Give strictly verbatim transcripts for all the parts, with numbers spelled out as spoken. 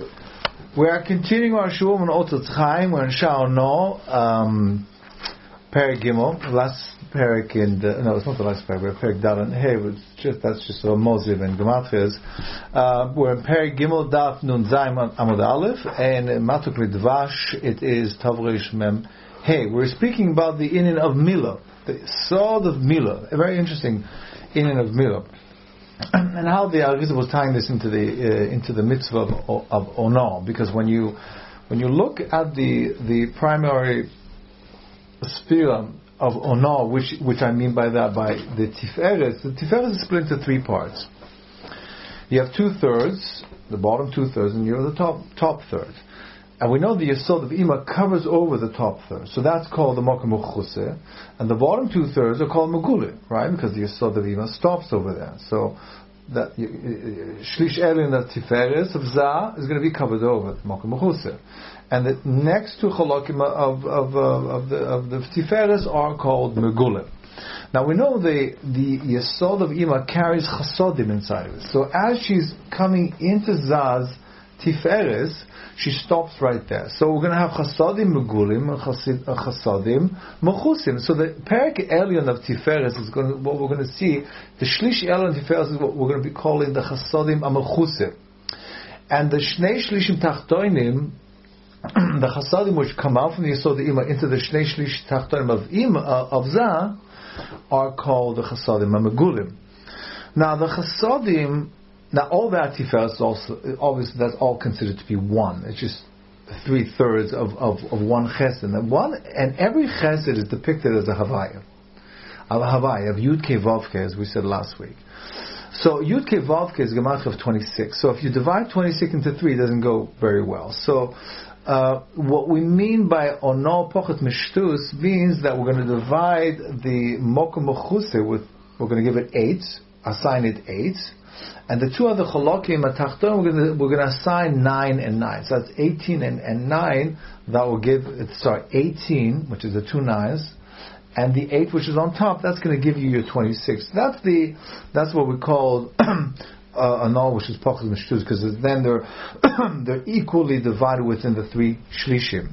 We are continuing our shul on Otot Chaim. We're in Sha'ar No, um, Perek Gimel, last Perek in the, no, it's not the last Perek, we're Perek Dalan. Hey, it's just, that's just a Moziv and Gematrias. Uh, we're in Perek Gimel, Daf Nun Zaim Amud Aleph, and in Matuk Lidvash, it is Tavrish Mem. Hey, we're speaking about the inyan of Milah, the sword of Milah, a very interesting inyan of Milah. And how the Arizal was tying this into the uh, into the mitzvah of, of Ono, because when you when you look at the the primary sphere of Ono, which which I mean by that by the Tiferes, the Tiferes is split into three parts. You have two thirds, the bottom two thirds, and you're the top top third. And we know the Yesod of Ima covers over the top third, so that's called the Mokum Uchuse, and the bottom two thirds are called Megule, right? Because the Yesod of Ima stops over there. So that Shlish Elin of Tiferes of Za is going to be covered over the Mokum Uchuse, and the next two Chalokim of of, uh, of the of the Tiferes are called Megule. Now we know the the Yesod of Ima carries Chasodim inside of it. So as she's coming into Za's Tiferes, she stops right there. So we're going to have Chasadim Megulim and Chasadim Mechusim. So the Perek Elyon of Tiferes is going to, what we're going to see, the Shlish Elyon of Tiferes is what we're going to be calling the Chasadim Amechusim. And the Shnei Shlishim Tachtoinim, the Chasadim which come out from the Yesod Ima into the Shnei Shlish Tachtoinim of Ima, uh, of Zah, are called the Chasadim Amegulim. Now the Chasadim, Now all that Tiferes is also, obviously that's all considered to be one. It's just three thirds of, of, of one chesed. And one, and every chesed is depicted as a Havaya. A Havaya of Yud Ke Vav Ke, as we said last week. So Yud Ke Vav Ke is Gematria of twenty-six. So if you divide twenty-six into three, it doesn't go very well. So uh, what we mean by Ono Pochet Mishtus means that we're going to divide the Mokum Mechuse with, we're going to give it eight, assign it eight. And the two other cholokim atachton, we're going to we're going to assign nine and nine. So that's eighteen and, and nine. That will give sorry eighteen, which is the two nines, and the eight, which is on top. That's going to give you your twenty-six. That's the that's what we call uh, a null, which is pachas mishtuz, because then they're they're equally divided within the three shlishim.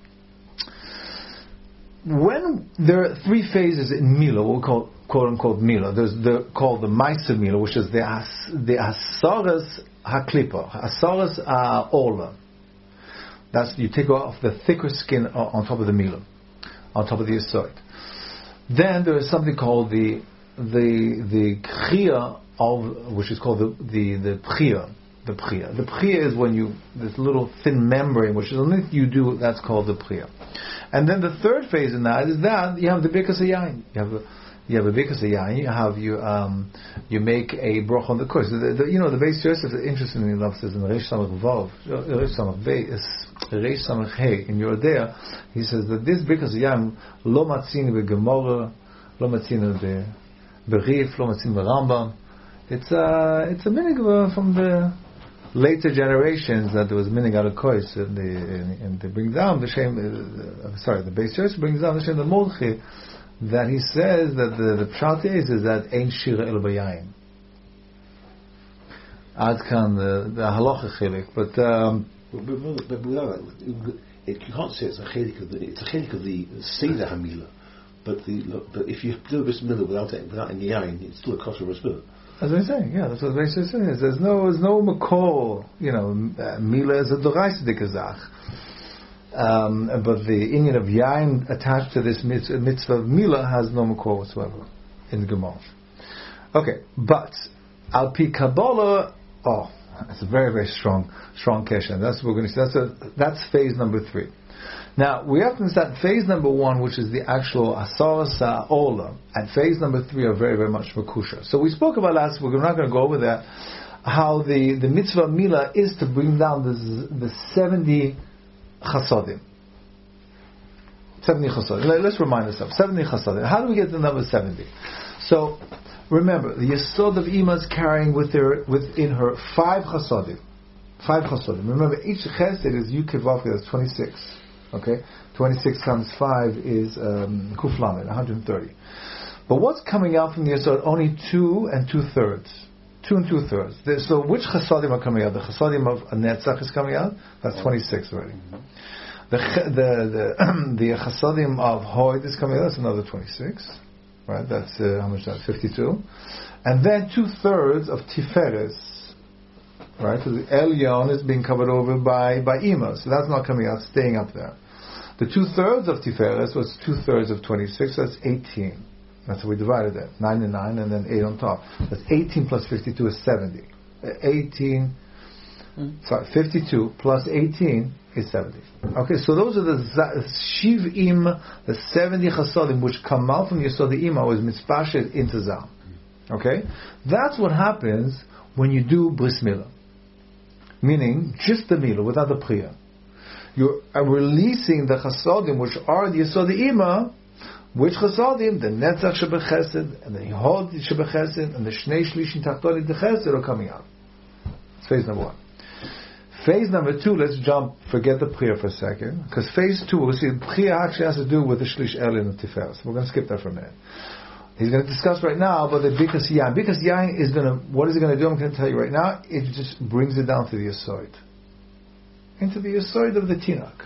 When there are three phases in Milah, what we call quote unquote Milah, there's the called the Meiser Milah, which is the as, the Asaras Haklipa, Asaras uh, Ola. That's, you take off the thicker skin on top of the Milah, on top of the Yesod. Then there is something called the the the Pchia of, which is called the the the Pchia. The Pchia. The Pchia is when you, this little thin membrane, which is only you do, that's called the Pchia. And then the third phase in that is that you have the Birkas Hayayin. You have a, you have a Birkas Hayayin. You have you um you make a broch on the course. The, the, you know the Beis Yosef, interestingly enough, says in Reish Samach Vav, Reish Samach Beis, Reish Samach Hey in Yordea, he says that this Birkas Hayayin lo matzini beGemara, lo matzini beRif, lo matzini beRambam. It's a it's a minig from the later generations that there was minig al kois, and they and they bring down the shame. Uh, sorry, the Beis Yosef brings down the shame the Mordechai, that he says that the the pshat is is that ein shira el bayayin. Ad kan the the halacha chilik, but um, but, but, but without that, it, you can't say it's a chilik of the it's a chilik of the seder hamila, but the but if you do a bismillah without it without any yain, it's still a kosher bismillah. As I'm saying, yeah, that's what the Beis Yosef says. There's no, there's no makor, you know, uh, Milah is a doraisa dikazach. Um, but the inyan of yain attached to this mitzvah, mitzvah of Milah has no makor whatsoever in the Gemara. Okay, but al pi Kabbalah, oh, that's a very, very strong, strong kesher. That's what we're going to see. That's a, that's phase number three. Now, we have to understand phase number one, which is the actual Asaras Ola, and phase number three are very, very much Makusha. So we spoke about last week, we're not going to go over that, how the, the mitzvah of Milah is to bring down the, the seventy Chasadim. seventy Chasadim. Let's remind ourselves, seventy Chasadim. How do we get the number seventy? So, remember, the Yesod of Ima is carrying with her, within her five Chasadim. Five Chasadim. Remember, each Chesed is Yud Ke Vav Ke, that's twenty-six. Okay, twenty-six times five is um, Kuf Lamed, one hundred thirty. But what's coming out from the Yesod? Only two and two thirds. two and two thirds. There- So which chasadim are coming out? The chasadim of Netzach is coming out. That's twenty-six already. The ch- the the the chasadim of Hoid is coming out. That's another twenty-six. Right. That's uh, how much? That fifty-two. And then two thirds of Tiferes. Right. So the Elyon is being covered over by by Ima. So that's not coming out. Staying up there. The two thirds of Tiferes was two thirds of twenty-six. So that's eighteen. That's how we divided it. Nine and nine, and then eight on top. That's eighteen plus fifty-two is seventy. Uh, eighteen, mm. sorry, fifty-two plus eighteen is seventy. Okay, so those are the shivim, the seventy chasadim, which come out from Yesod Ima, was mitzpashet into Zah. Okay, that's what happens when you do bris milah, meaning just the milah without the priya. You are releasing the chasadim, which are the Yesod Ima. Which chasadim? The netzach shebechesed, and the hod shebechesed, and the shnei shlishin tachtonim dechesed are coming out. It's phase number one. Phase number two, let's jump, forget the priya for a second, because phase two, we'll see, the priya actually has to do with the shlish elin and tiferes. We're going to skip that for a minute. He's going to discuss right now about the bikas yain. Bikas yain is going to, what is it going to do? I'm going to tell you right now. It just brings it down to the yasoid. Into the yasoid of the tinak.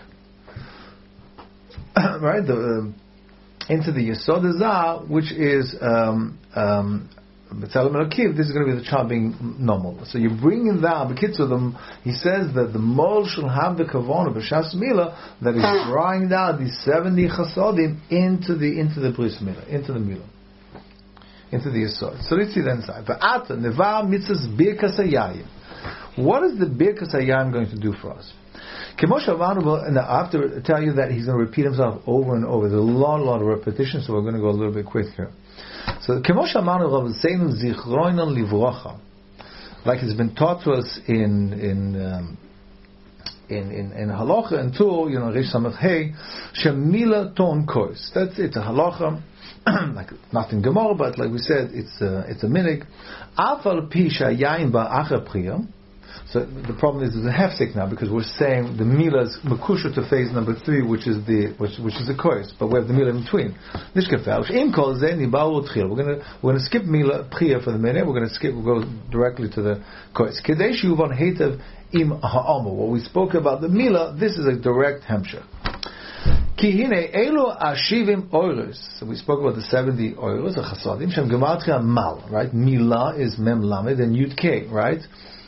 Right? The... Um, into the Yesod Zah, which is um, um, this is going to be the child being normal. So you're bringing down, the kids of them, he says that the mol shall have the kavon of B'Shas Milah, that is drawing down these seventy chasodim into the into the Bris Milah, into the Milah, into the Yesod. So let's see that inside. V'ata nevar mitzvahs birkas hayayim. What is the birkas hayayim going to do for us? And I have to tell you that he's going to repeat himself over and over. There's a lot, lot of repetition, so we're going to go a little bit quick here. So, like it's been taught to us in in um, in in, in halacha and Tur, you know, Rish Samach Hey, shemila ton kois. That's it. A halacha, like not in Gemara, but like we said, it's a, it's a minig. Afal pi shayayin ba'acher priya. So the problem is there's a hefsek now, because we're saying the milah is makusha to phase number three, which is the which, which is the kois, but we have the milah in between. We're gonna we're gonna skip milah priya for the minute. We're gonna skip. We'll go directly to the kois. Kadesh yuvan heitav im ha'amu. What we spoke about the milah, this is a direct hemshah. Ki hine elu ashivim oiros. So we spoke about the seventy oiros, the chasadim. Shem gematria mal. Right, milah is mem lamed and yud k. Right.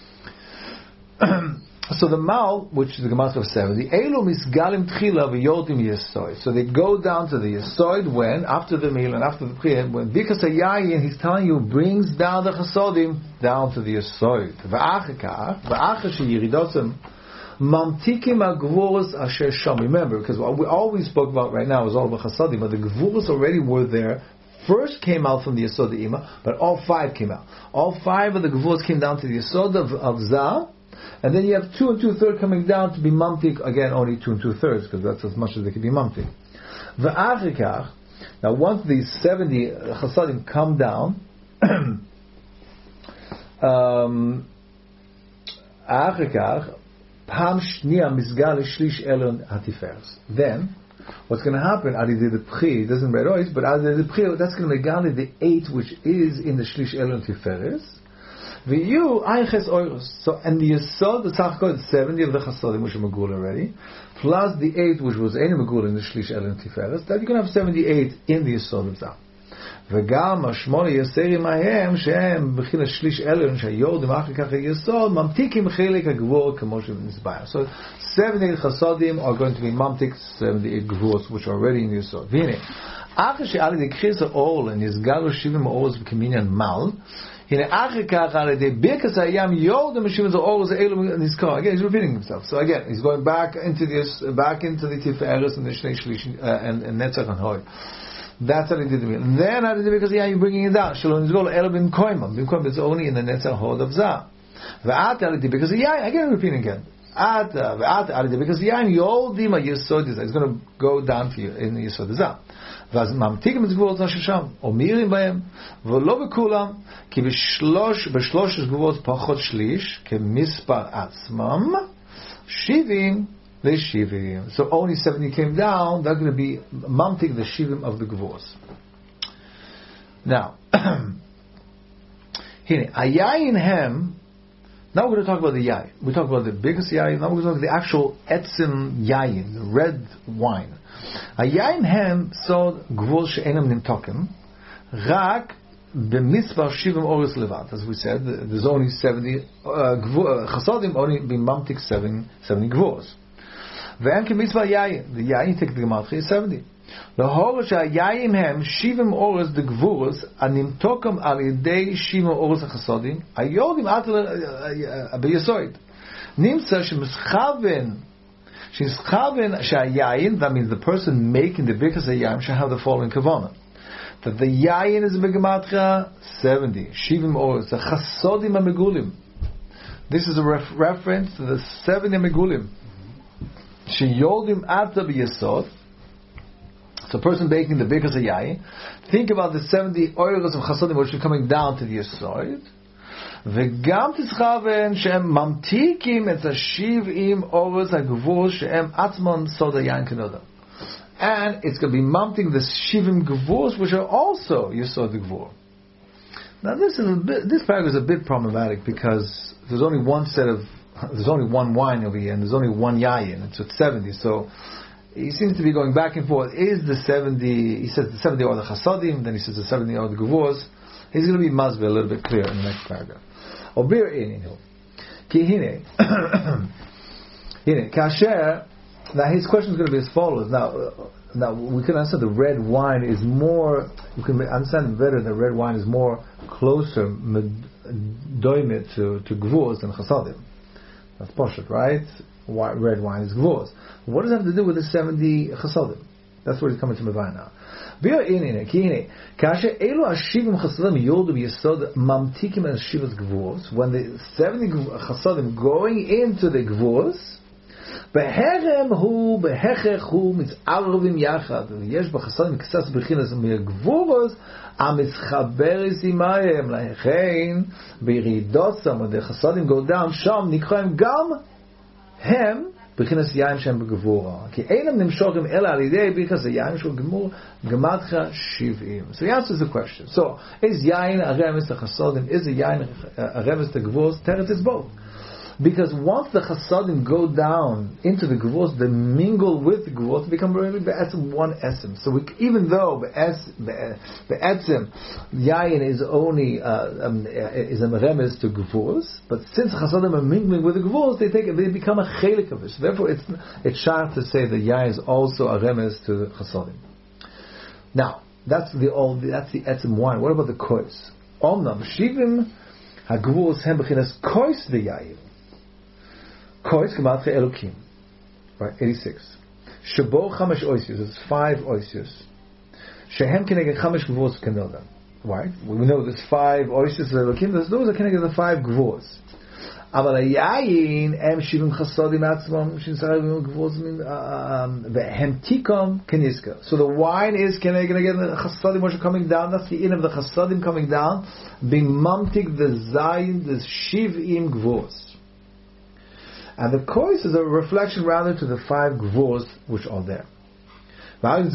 So the mal, which is the gematria of seventy, elu misgalim tchila v'yodim yesoid. So they go down to the yesoid when, after the meal and after the priya, when bikas hayayin, he's telling you, brings down the chasodim down to the yesoid. V'achakar, v'achar sheyiridosim, mamtikim agvuros asher sham. Remember, because what we always spoke about right now is all about chasodim, but the gvuros already were there. First came out from the Yesod Ima, but all five came out. All five of the gvuros came down to the Yesod of, of Zah. And then you have two and two thirds coming down to be mamtik, again only two and two thirds, because that's as much as they can be mamtik. V'achikach, now once these seventy chasadim come down, um, achikach, pam shnia misgal shlish elon hatiferes. Then, what's going to happen, Adi the Pchi, doesn't read always, but Adi the Pchi, that's going to be gali the eight which is in the shlish elon tiferes. V'yu ayches oiros. So, and the yesod, the tzachko, the seventy of the chasadim, which are magul already, plus the eight, which was any magul in the shlish elon tiferes, that you're going to have seventy-eight in the yesod of Zah. וגם השמונה יסרים ההם שהם בחינת שליש אלון שהיורדים אחר כך היסוד ממתיקים חלק הגבור כמו שנסבר. So seventy-eight chasadim are going to be mamtik seventy-eight gvuros which are already in the yesod. והנה, אחר שעל ידי קריס האור נסגלו שבעים האורס בקמינyan mal, הנה אחר כך על ידי ברכס הים יורדים שבעים האורס האלו נזכר. Again, he's repeating himself. So again, he's going back into this, back into the tiferes and the shnei shlish and netzach and hoi. That's how they did it. And then how did it because yeah, you're bringing it down. Shalom Yisrael Elo Bin Koimam. Bin Koimam is only in the Netzach Hod of Zah. V'ata did because yeah, again repeating again. Ata v'ata did because yeah, Yodim Yesod is. It's going to go down to you in the Yesod Zah. ואז ממתיקים את גבורות הששם, אומירים בהם, ולא בכולם, כי בשלוש, בשלוש גבורות פחות שליש, כמספר עצמם, שבעים, shivim. So only seventy came down. They're going to be mamtik the shivim of the gvuros. Now, Here, Ayayin Hem. Now we're going to talk about the yayin. We talk about the biggest yayin. Now we're going to talk about the actual etzim yayin, the red wine. Ayayin Hem sod gvul she'enam nimtokim rak b'mitzvah shivim oris levat. As we said, there's only seventy chasadim, only b'mamtik seven seventy gvuls. Ve'en k'mitzvah yayin. The yayin take the gematria is seventy. L'hor she'ayayim hem shivim oris the gvuls animtokim al yedei shivim oris hachasadim ayodim atel b'yesoid nimtza shemischaven shemischaven she'ayayin, that means the person making the bikas hayayin should have the following kavanah, that the yayin is a gematria seventy, shivim oris the chasadim amegulim. This is a ref- reference to the seventy amegulim she'yodim atel b'yesod. So a person baking the bikas hayayin, think about the seventy oils of chasadim which are coming down to the Yesod. V'gam tischaven she'em mamtikim et shivim oils hagvur she'em atzmon sod hayayin kenoda. And it's going to be mamting the shivim gvurs which are also Yesod gvur. Now this is a bit, this paragraph is a bit problematic because there's only one set of, there's only one wine over here and there's only one yayin. It's at seventy, so he seems to be going back and forth. Is the seventy, he says the seventy are the chasadim, then he says the seventy are the gevurs. He's going to be mazbe a little bit clear in the next paragraph. Obir ininu. Ki hine. Hine. Kasher. Now his question is going to be as follows. Now, now we can understand the red wine is more, you can understand better that red wine is more closer, doimet to, to gevurs than chasadim. That's poshet, right? White, red wine is gvurs. What does that have to do with the seventy chasadim? That's where he's coming to Mavai now. When the seventy chasadim going into the gvurs, beherem hu behechech hu mitzarvim yachad. Yesh b'chasadim k'sas b'chinas me'gvurs amitzchaberes imayim lachein b'yiridosam. When the chasadim go down, sham nikroim gam hem b'chinas yayin shem b'gevura. Ki einam nimshochim ela alidei b'chinas yayin shel gemur gematcha shivim. So he answers the question. So is yayin a remes to chasadim? Is a yayin a remes to gevurs? Teretz is both. Because once the chasadim go down into the gevurs, they mingle with the gevurs, become really be'etzim one essence. So we, even though be'etzim yayin is only uh, um, is a meremes to gevurs, but since chasadim are mingling with the gevurs, they take they become a chelik of it. So therefore, it's it's sharp to say that yayin is also a remes to the chasadim. Now that's the all that's the etzim wine. What about the kois? Omnam shivim hagevurs hem b'chinas kois the yayin. Kois gematria elokim, right? Eighty-six. Shabo chamesh oisius. It's five oisius. Shehem keneged chamesh gvurs kenoda. Right? We know there's five oisius of elokim. Those are keneged the five gvurs. Aval hayayin em shivim chasadim atzmam shinsarim gvurs vehem tikom keniska. So the wine is keneged again the chasadim which are coming down. That's the in of the chasadim coming down, being mamtik the zayin the shivim gvurs. And the kois is a reflection rather to the five gvurs which are there. Right?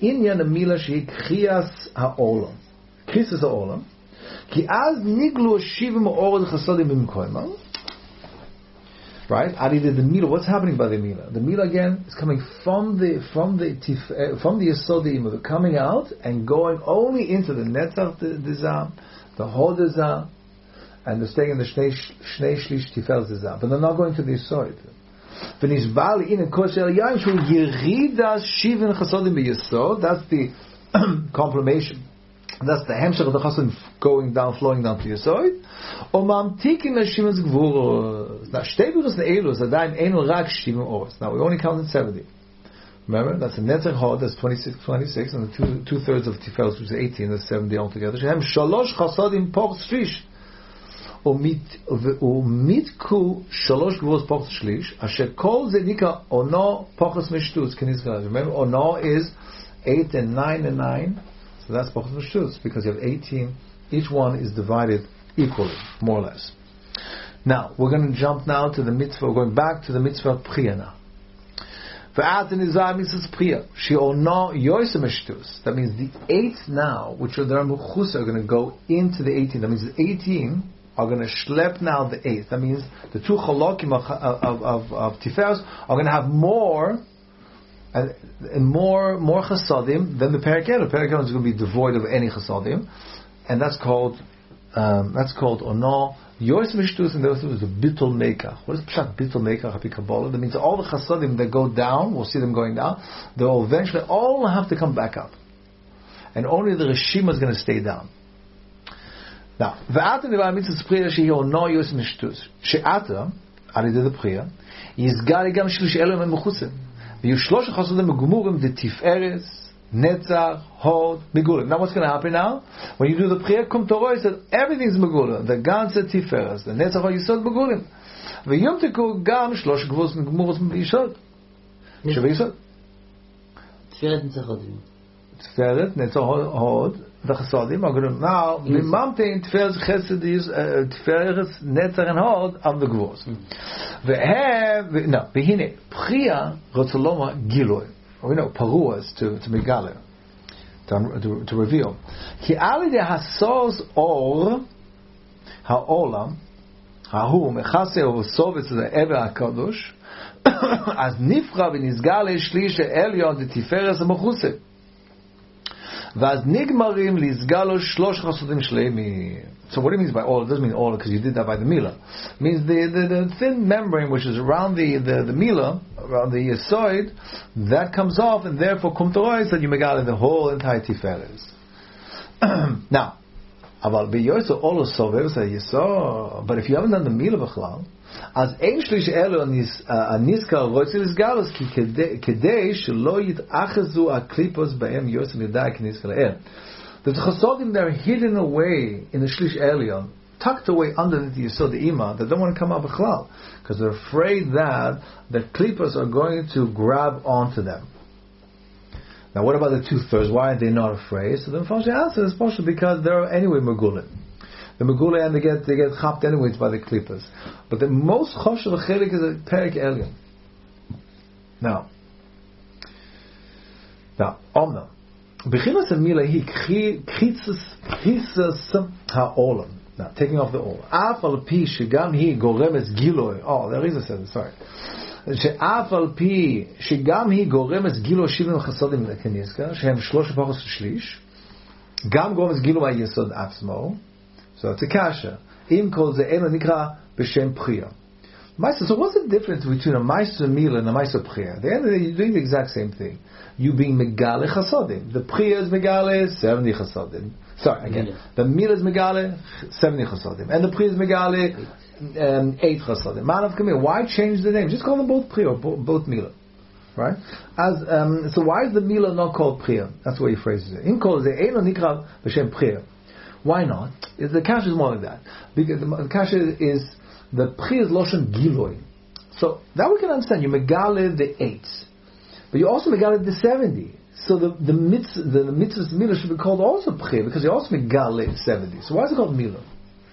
Adi did the mila. What's happening by the mila? The mila again is coming from the from the tif, from the yesod, they're coming out and going only into the netzach dezam, the hodezam, and they're staying in the Shnei Shlish Tifel Zizah. But they're not going to the Yesod. V'nishbal in a kosher yayin shu yiridas shivin chasadim b'yesod. That's the complimation. That's the hemshech of the chasadim going down, flowing down to Yesod. O mamtikin hashivin zgvuros. Now shtei biros ne'elus adayin enu rak shivin oros. Now we only counted seventy. Remember, that's a netzach hod, that's twenty-six, twenty-six, and the two two thirds of Tifel, which is eighteen, that's seventy altogether. Shehem shalosh chasadim poch shlish. ומיתקו שלוש גבורות פחות שליש, אשר כל זה נקרא אונו פחות משטוץ, כנזכר. Remember, ono is eight and nine and nine, so that's פחות משטוץ, because you have eighteen, each one is divided equally, more or less. Now, we're going to jump now to the mitzvah, we're going back to the mitzvah Priya now. That means the eight now, which are the Mechusa, are going to go into the eighteen. That means the eighteen are going to schlep now the eighth. That means the two Chalokim of, of, of, of Tiferes are going to have more and, and more more Chasadim than the Perek Elul. The Perek Elul is going to be devoid of any Chasadim, and that's called um, that's called Ono. Yois Mishtus, and there was a Bittul Meikach. What is Pshat Bittul Meikach Hapi Kabbalah? That means all the Chasadim that go down, we'll see them going down, they'll eventually all have to come back up. And only the Rishima is going to stay down. Now, V'ata Nivah Mitzvah Priya Shehi Ono Yois Mishtus. She'ata, Ali de the Priya, Yizgali Gam Shlish Elom and Mechusim. V'yu Shlosh Chasadim Megumurim de Tiferes, Netzach, Hod, Megulim. Now what's going to happen now? When you do the prayer, Kum Torah, it says everything's Megulim. The Ganze Tiferes, the Netzach, Hod, Yisod, Megulim. V'yom Teku Gam, Shlosh Gvos, Megumus, Yisod. Sheva Yisod. Tiferet, Netzach, Hod. Tiferet, Netzach, Hod, the Chasadim are going to now, Mimamtein, Tiferes, Chesed, Tiferes, Netzach, and Hod, of the Gvos. V'he, no, V'hine, Priya, Rotzoloma, Giloi. We know Paruas to to Megale, to, to, to reveal. Ki ali de hasos or haolam hahu mechase usovet the ever hakadosh as nifra v'nizgale shlish elyon de tiferes mechuse v'az nigmarim lizgalo shlosh chasodim shleimi. So what it means by all, it doesn't mean all because you did that by the Mila. It means the, the, the thin membrane which is around the, the, the Mila, around the Yesoid, that comes off, and therefore Kum Torah is that you megale the whole entire Tiferes. Now, Aval B'yoso Olo Sovev say Yisod, but if you haven't done the Mila B'chlal, as Ein Shlish Elo Aniska Rotzil is Galos Ki Kedei Shelo Yit'achazu Aklipos B'em Yosef Yodai K'Niska Le'el. The Chasadim that are hidden away in the Shlish Elyon, tucked away underneath the Yisod Ima, that don't want to come out B'chlal, because they're afraid that the Klipos are going to grab onto them. Now, what about the two thirds? Why are they not afraid? So the Mepharshim answer is partially because they're anyway Megulim. The Megulim, and they get they get chapped anyways by the Klipos. But the most Choshev Chelik is a Perek Elyon. Now, now, Omna. Bechinas Amila he kritzas ha'olam. Now, taking off the olam. Af al pi shegam he goremes giloi. Oh, there is a sentence. Sorry. She'af al pi shegam he goremes giloi shivim chasadim lekeniska shehem shlosh pachos shlish. Gam goremes giloi yesod atzmo. So it's a kasha. Im kol ze eno nikra b'shem priya. So what's the difference between a Meister Mila and a Meister Priya? At the end of the day, you're doing the exact same thing. You being Megale Chasadim. The Priya is Megale, seventy Chasadim. Sorry, again. Yeah. The Mila is Megale, seventy Chasadim. And the Priya is Megale, um, eight Chasadim. Man of Kamil, why change the name? Just call them both Priya, both, both Mila. Right? As um, So why is the Mila not called Priya? That's the way he phrases it. In call the Eino Nikra B'Shem Priya. Why not? The Kasha is more like that. Because the Kasha is the Priya is Loshen Giloi. So that we can understand. You Megale the eight. But you also Megale the seventy. So the the mitzvah, the, the mitzvah's Mila should be called also Priya because you also Megale seventy. So why is it called Mila?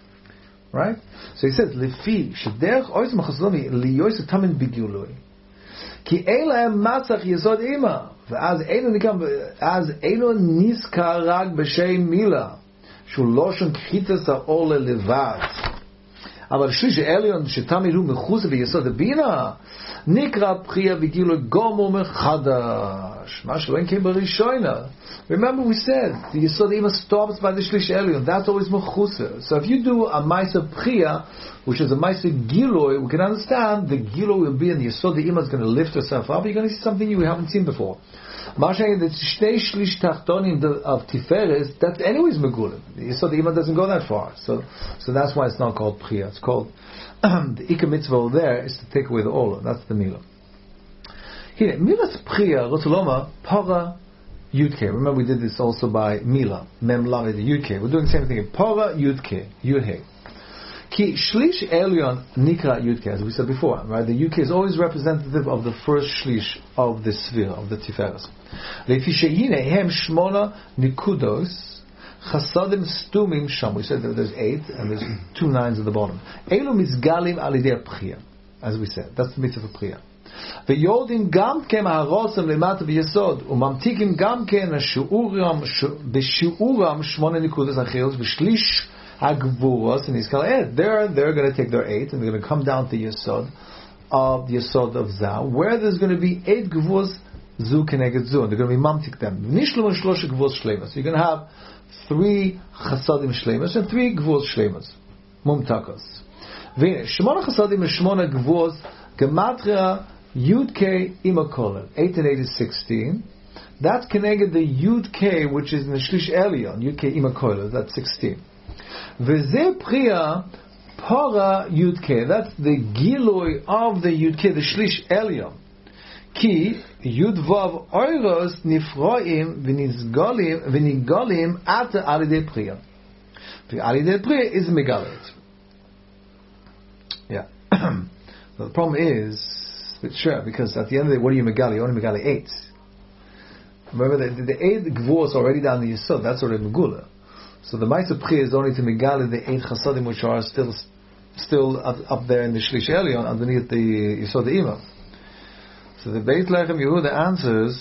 Right? So he says, Lefi, Shederch Ois Machasomi, Liyois Tamin Bigiloi. Ki Eila Matzach Yesod Ima. As Eilo Nikam, as Eilo Niska Rag B'Shei Mila. Shuloshen Kritas Ha'ole Levat. אבל שליש העליון שתמיד הוא מחוץ ויסוד הבינה נקרא פרייה וגילו גומו מחדש מה שלא אין כן בראשונה. Remember we said the יסוד ima stops by the shlish elyon. That's always mechusa. So if you do a ma'aser priya which is a ma'aser giloi, we can understand the giloi will be and the yisod the ima is going to lift herself up. You're going to see something you haven't seen before. Masha'in the shnei shlish tachtonim of Tiferes, that's anyways megulim. So the ima doesn't go that far. So so that's why it's not called priya. It's called the ikar mitzvah there is to take away the olah. That's the mila. Here, milas priya rotuloma para yudke. Remember we did this also by mila mem lamed yudke. We're doing the same thing. Para yudke yudhe. Ki shlish elyon nikra yudke, as we said before, right? The yudke is always representative of the first shlish of the sphere of the tiferes. Lefi she'ine hem shmona nikudos chasadim stumim sham. We said that there's eight and there's two nines at the bottom. Elu mizgalim alidei priya, as we said. That's the mitzvah of priya. ויורדים גם כן מהרוסם למטה ביסוד, וממתיקים גם כן השיעורם, בשיעורם שמונה נקודות אחרות, ושליש הגבורות, and he's going to add, they're, they're going to take their eight, and they're going to come down to Yesod, of the Yesod of Zah, where there's going to be eight gvuros, zu keneged zu, and they're going to be mamtik them. Nishlum and shlosh gvuros shlemas. You're going to have three chasadim shlemas and three gvuros shlemas. Mumtakos. V'ine, shmona chasadim and shmona gvuros, gematria Yud K imakolen. Eight and eight is sixteen. That's keneged the Yud K, which is in the Shlish Elyon. Yud K imakolen. That's sixteen. V'zeh priya para Yud K. That's the giloi of the Yud K, the Shlish Elyon. Ki Yud Vav Oiros nifroim v'nizgolim v'nigolim at alidei priya. The alidei priya is megalit. Yeah. The problem is. But sure, because at the end of the day, what are you megali? You only megali eight. Remember, the, the eight gvuros already down the yesod. That's already megula. So the ma'aser pri is only to megali the eight chasadim which are still still up, up there in the shlish elyon underneath the yesod the imam. So the Beit Lechem Yehuda answers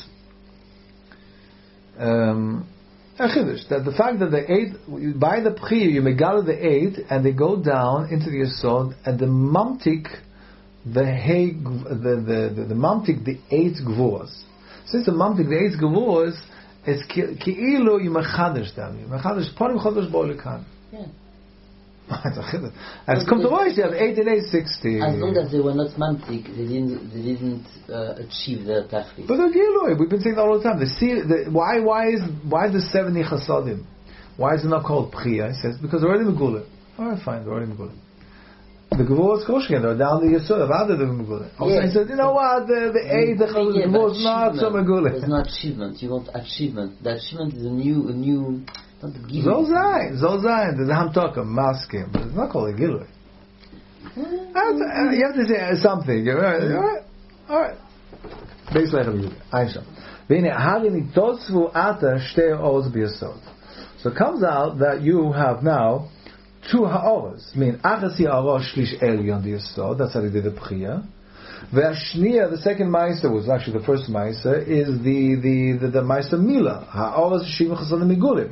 um, that the fact that the eight by the pri you megali the eight and they go down into the yesod and the mamtik. The hey, the the the, the mamtik, the eight gvuros. Since the mamtik, the eight gvuros, it's ki'ilu you mechadish them. You mechadish parim chadash bo'olikan. Yeah. As come to watch, you have eight and eight sixty. As long as they were not mamtik, they didn't they didn't uh, achieve their tachlis. But the gilui, we've been saying that all the time. The, the why why is why the seventy chasadim? Why is it not called priya? He says because they're already megula. All right, fine, they're already megula. The Gevurah Koshkin, they're down the Yesod of other than Megullah. Also, he said, you know what, the the eight, the Gevurah is not so Megullah. It's not achievement. You want achievement. The achievement is a new, a new, not the Gilui. Zolzayin, Zolzayin, there's a Hamtaka, Maskim, but it's not called a Gilui. You have to say something. All right, all right, all right. Beis Lechem Yehuda, Aisha. V'ine, harini tosvu ata shtei oz b'yesod. So it comes out that you have now two ha'oros. I mean, achas ha'oros shlish elyon the yesod. That's how they did the priya. Ve'ashniya, the second meister was actually the first meister, is the the the, the meister mila. Ha'oros shivim chasadim migulim.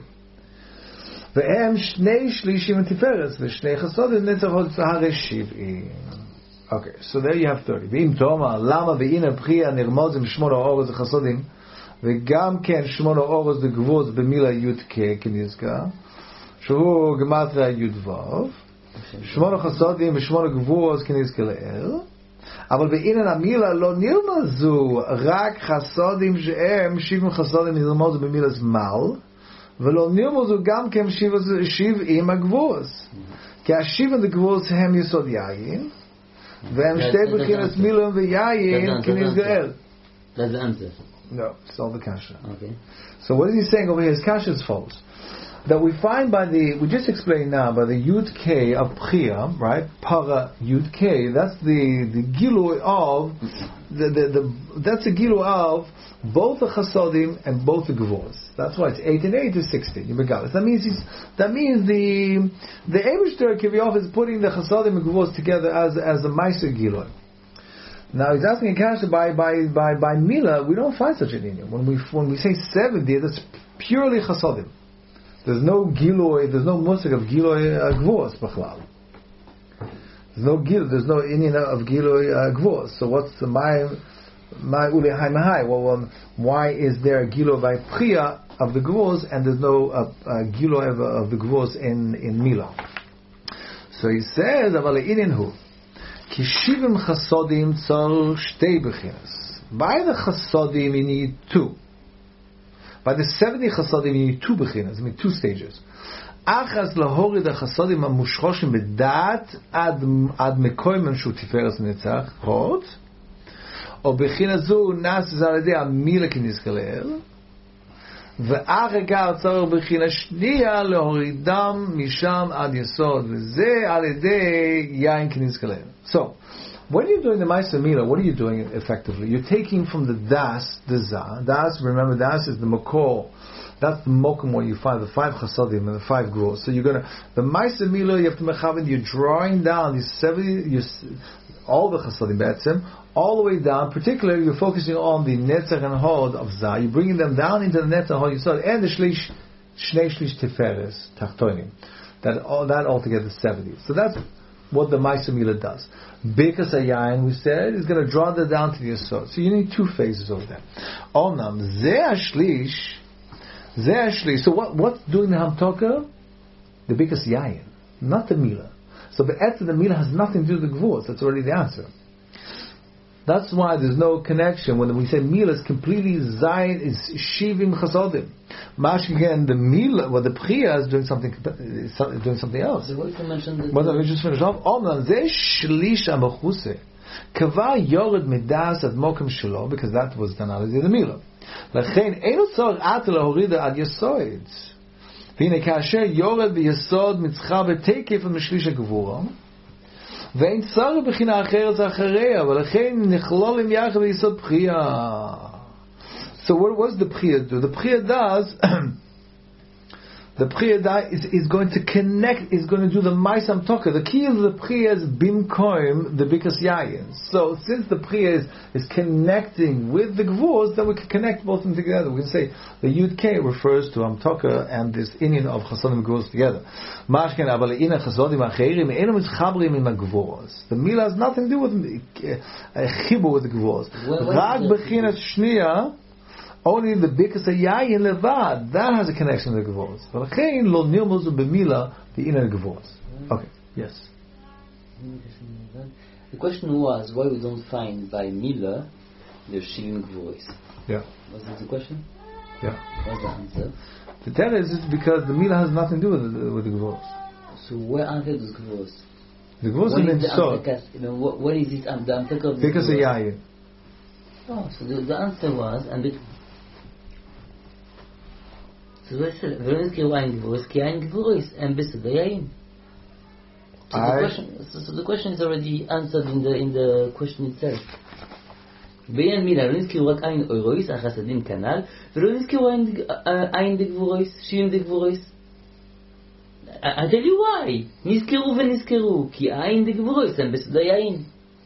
Ve'em shnei shlishim tiferes ve'shnei chasadim netzachot tzahare shivim. Okay, so there you have thirty. Ve'im toma lama ve'ina priya nirmodzim shmona ha'oros chasadim ve'gam ken shmona ha'oros the gvuz b'mila yud ke kinizka. שהוא גמטריה יודבוב שמונה חסודים ושמונה גבורות כנזכר לאל אבל בעניין המילה לא נרמזו רק חסודים שהם שבעים חסודים נרמזו במילה זמל ולא נרמזו גם כן שבעים הגבורות כי השבעים הגבורות הם יסוד יין והם שתי בחינת מילון ויין כנזכר אל. That's the answer. No, it's all the kasha. Okay. So what is he saying over here? His kasha is false. That we find by the, we just explained now, by the Yud K of Priya, right? Para Yud K, that's the, the Gilui of, the, the, the, that's the Gilui of both the Chasodim and both the Gvuros. That's why it's eight and eight is sixteen. That means he's, that means the, the Eibishter Kiviyov is putting the Chasodim and Gvuros together as, as a Meiser Gilui. Now he's asking a kasha by, by, by, by Mila, we don't find such an Indian. When we, when we say seventy, that's purely Chasodim. There's no Giloi, there's no musik of Giloi uh, Gvuros B'chlal. There's no Gil, there's no Indian of Giloi uh, Gvuros. So what's the my my ule hai mahai? Well, um, why is there a Giloi by Priya of the Gvuros and there's no uh, uh, Giloi of, uh, of the Gvuros in in Mila? So he says, "Aval Indian hu ki shivim chasodim tzar shtei bechinas." By the chasodim you need two. By the seventy chasadim, you need two bechinas, I mean two stages. Achas lahorid chasadim amushchoshim bedat ad ad mekoymen shu tiferes netzach hot, or bechina zu nas zaladei amila kinizkalel, ve'achegar tzar bechina shniya lahoridam misham ad yesod, v'zeh aledei yain kinizkalel. So, when you're doing the Meiser Mila, what are you doing effectively? You're taking from the Das, the Zah. Das, remember, Das is the Makor. That's the Mokum where you find the five Chasadim and the five Gvuros. So you're going to, the Meiser Mila, you have to Mechavin, you're drawing down these seventy, you're, all the chasadim be'etzim, all the way down. Particularly, you're focusing on the netzach and hod of Zah. You're bringing them down into the netzach and hod yisod, and the shlish, shnei shlish tiferes, tachtonim. That all, that altogether is seventy. So that's what the Ma'aser Milah does. Birkas Hayayin, we said, is going to draw that down to the yisod. So you need two phases over there. Onam, zeh shlish, zeh shlish. So what, what's doing the hamtoka? The Birkas Hayayin, not the Milah. So the etz of the Milah has nothing to do with the Gvuros. That's already the answer. That's why there's no connection when we say Milah is completely Zayin, is Shivim Chasodim. Mash again, the Milah, well, the Priya is doing something, is doing something else. So what you mentioned? What did we just finish off? Omnan Zeh Shlish Amachuse Kava Yored Midas Ad Mokem Shelo, because that was done out of the Milah. Lachein Eino Tzor At Lahorida Ad Yesoid. והנה כאשר יורד ביסוד מצחה בתקף משליש הגבורה ואין צר בחינה אחרת אחריה ולכן נכלולים יחד ביסוד בחייה. So what does the b'chia do? The b'chia does the b'chia is, is going to connect, is going to do the Ma'aser Hamtoka. The key of the b'chia is bimkoim the Birkas Yayin. So since the b'chia is, is connecting with the Gvuros, then we can connect both of them together. We can say the Yud K refers to Hamtoka and this Inyan of Chasodim and Gvuros together. Mashken aber le'ina Chasodim acherim eno mitchabrim im Gvuros. The Milah has nothing to do with a chibur with the Gvuros. Rag b'chinas shniya. Only the Birkas Hayayin levad, that has a connection to the Gvuros. V'lachein lo nirmuzu b'Milah the inner Gvuros. Okay, yes. The question was why we don't find by Milah the Shivim Gvuros. Yeah. Was that the question? Yeah. What's the answer? The tell is it's because the Milah has nothing to do with the, with the Gvuros. So where are those Gvuros? The Gvuros What are is the Mitzot. Amtekas? You know, what, what is this? Um, the Amteka of the Birkas Gvuros? Hayayin. Oh, so the, the answer was and it. So what I said, ולא נזכרו עין גבורס, כי עין גבורס הם בסוד היין. So the question, so, so the question is already answered in the in the question itself. בעין מילה, לא נזכרו רק עין אוירויס, החסדים כנ"ל, ולא נזכרו עין דגבורס, שיעים דגבורס. I tell you why. נזכרו ונזכרו, כי עין דגבורס הם בסוד היין.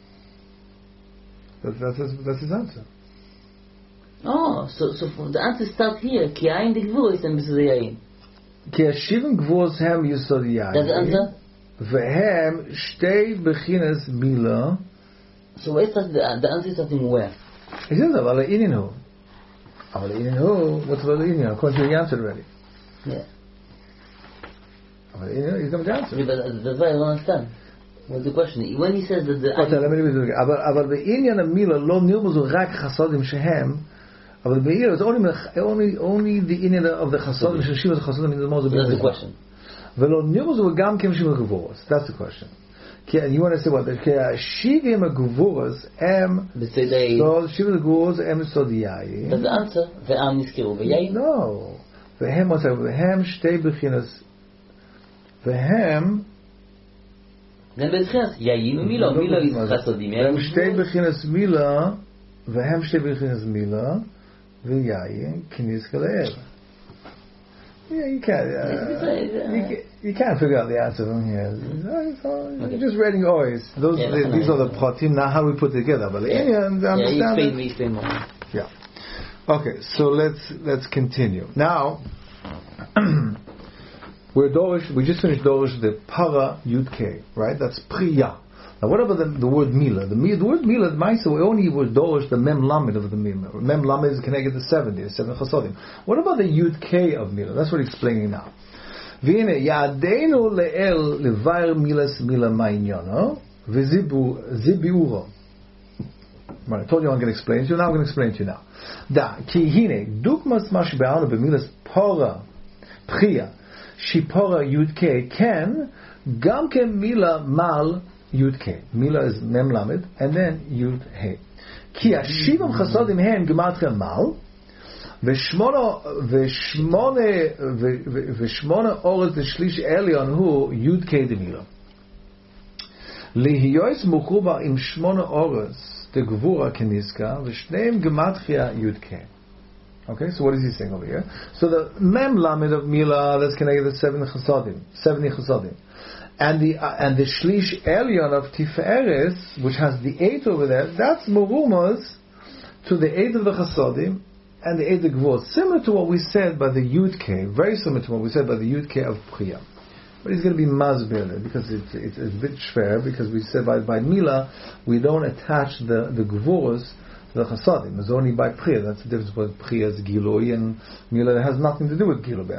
That's that's his answer. Oh, so so the answer starts here. כי העין דגבורס הם בסוד היין. כי השבעים גבורות הם יסוד היין. That's the answer? והם שתי בחינס מילה. So where starts the, the answer is starting where? בסדר, אבל העניין הוא. אבל העניין הוא, what's about העניין? According to the answer already. Yeah. אבל העניין is not the answer. Yeah, but that's why I don't understand. What's the question? When he says that the... Okay, let me repeat it again. אבל, אבל בעניין המילה לא נרמזו רק חסודים שהם, אבל בעניין, it's only, only, only the עניין of the חסודים, ששיב את החסודים, that's the question. ולא נרמזו גם כמשיב הגבורות. That's the question. כי, you want to say what? כי השיבים הגבורות הם, so שיבים הגבורות הם סוד יין. That's the answer. ועם נזכרו ויין? No. והם, והם שתי בחינס, והם, גם בבחינת יין ומילו, מילו is חסודים. והם שתי בחינס מילה, והם שתי בחינס מילה, ויין כניס כלאב. Yeah, you can't. Uh, you, can, you can't figure out the answer from here. Okay. You're just reading always. Those, yeah, the, these are the pratim. Now, how do we put it together? But yeah, yeah, understand yeah, explain me, explain more. Yeah. Okay, so let's let's continue. Now, we're Dorish. We just finished Dorish the para yud k, right? That's priya. Now, what about the, the word Milah? The, the word Milah, the Ma'aser, we only were Dorish the Mem Lamed of the Milah. Mem Lamed is connected to seventy, the seven Chasodim. What about the Yud K of Milah? That's what he's explaining now. V'ine, Ya'adeinu le'el levair milas Milah ma'inyono, v'zibiuro. Right, I told you I'm going to explain to you, now I'm going to explain to you now. Da, ki hine, dukmas ma shebe'anu b'milas pora, priya, shipora Yud K, ken, gam ken Milah mal, Yud K. Milah is Mem Lamed, and then Yud He. Ki Hashivam Chasodim Hem Gematria Mal, V'shmona V'shmona V'shmona Orez L'Shlish Elion Hu Yud K de Milah. Lihiyois Muchuba Im Shmona Orez De Gvura Keniska V'shneim Gematria Yud K. Okay, so what is he saying over here? So the Mem Lamed of Milah, that's connected to seven Chasodim, seventy Chasodim. And the uh, and the Shlish Elyon of Tiferes, which has the eight over there, that's Merumas to the eight of the Chasodim and the eight of Gvur, similar to what we said by the Yud K, very similar to what we said by the Yud K of Priya. But it's going to be Mazbir because it's, it's, it's a bit schwer, because we said by, by Mila we don't attach the, the Gvuras to the Chasadim. It's only by Priya. That's the difference between Priya's Giloi and Mila that has nothing to do with Giloi.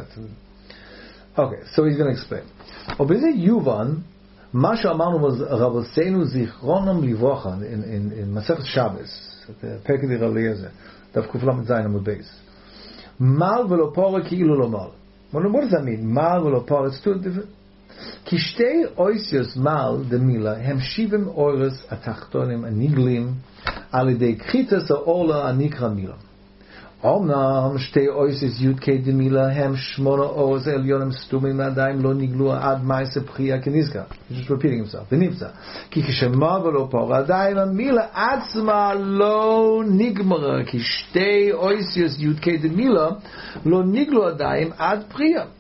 Okay, so he's going to explain. Obeze Yuvan, Masha Amanu was Rabbeinu Zichronom Livrocha in in in Masechet Shabbos, the Perkei Rav Eliezer, Daf Kuf Lamed Zayin Amud Beis. Mal velo pora ki ilu lo mal. What does that mean? Mal velo pora. It's two different. Ki shtei oisios mal de mila hem shivim oros atachtonim aniglim al yedei kritas ha'ola anikra mila. Omnam shtei oisios yud kei de mila hem shmona oros elyonim stumim nadayim lo niglu ad ma'ase priya kenizka. He's just repeating himself. V'nivza ki kishema velo pora adayim mila atzma lo nigmara ki shtei oisios yud kei de mila lo niglu adayim ad priya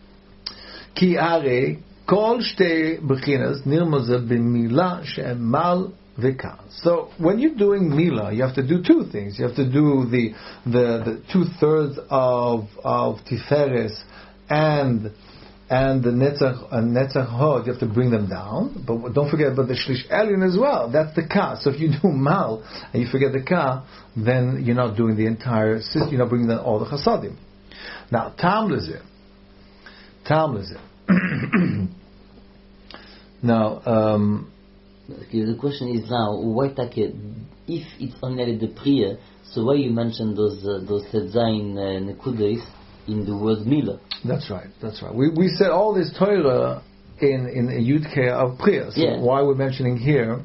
ki are kol shtei bechinas nirmaza b'mila she'emal v'ka. So when you're doing mila, you have to do two things. You have to do the the, the two thirds of of tiferes and and the netzach and netzach hod. You have to bring them down. But don't forget about the shlish elyon as well. That's the ka. So if you do mal and you forget the ka, then you're not doing the entire system. You're not bringing down all the chasadim. Now tam lezeh, tam lezeh. Now, um, okay, the question is now, why take it, if it's only the priya, so why you mention those uh, those Tetzain uh, Nekudas in the word Mila? That's right, that's right. We we said all this Torah in in a Yud Kei of priya. So yeah. why we're mentioning here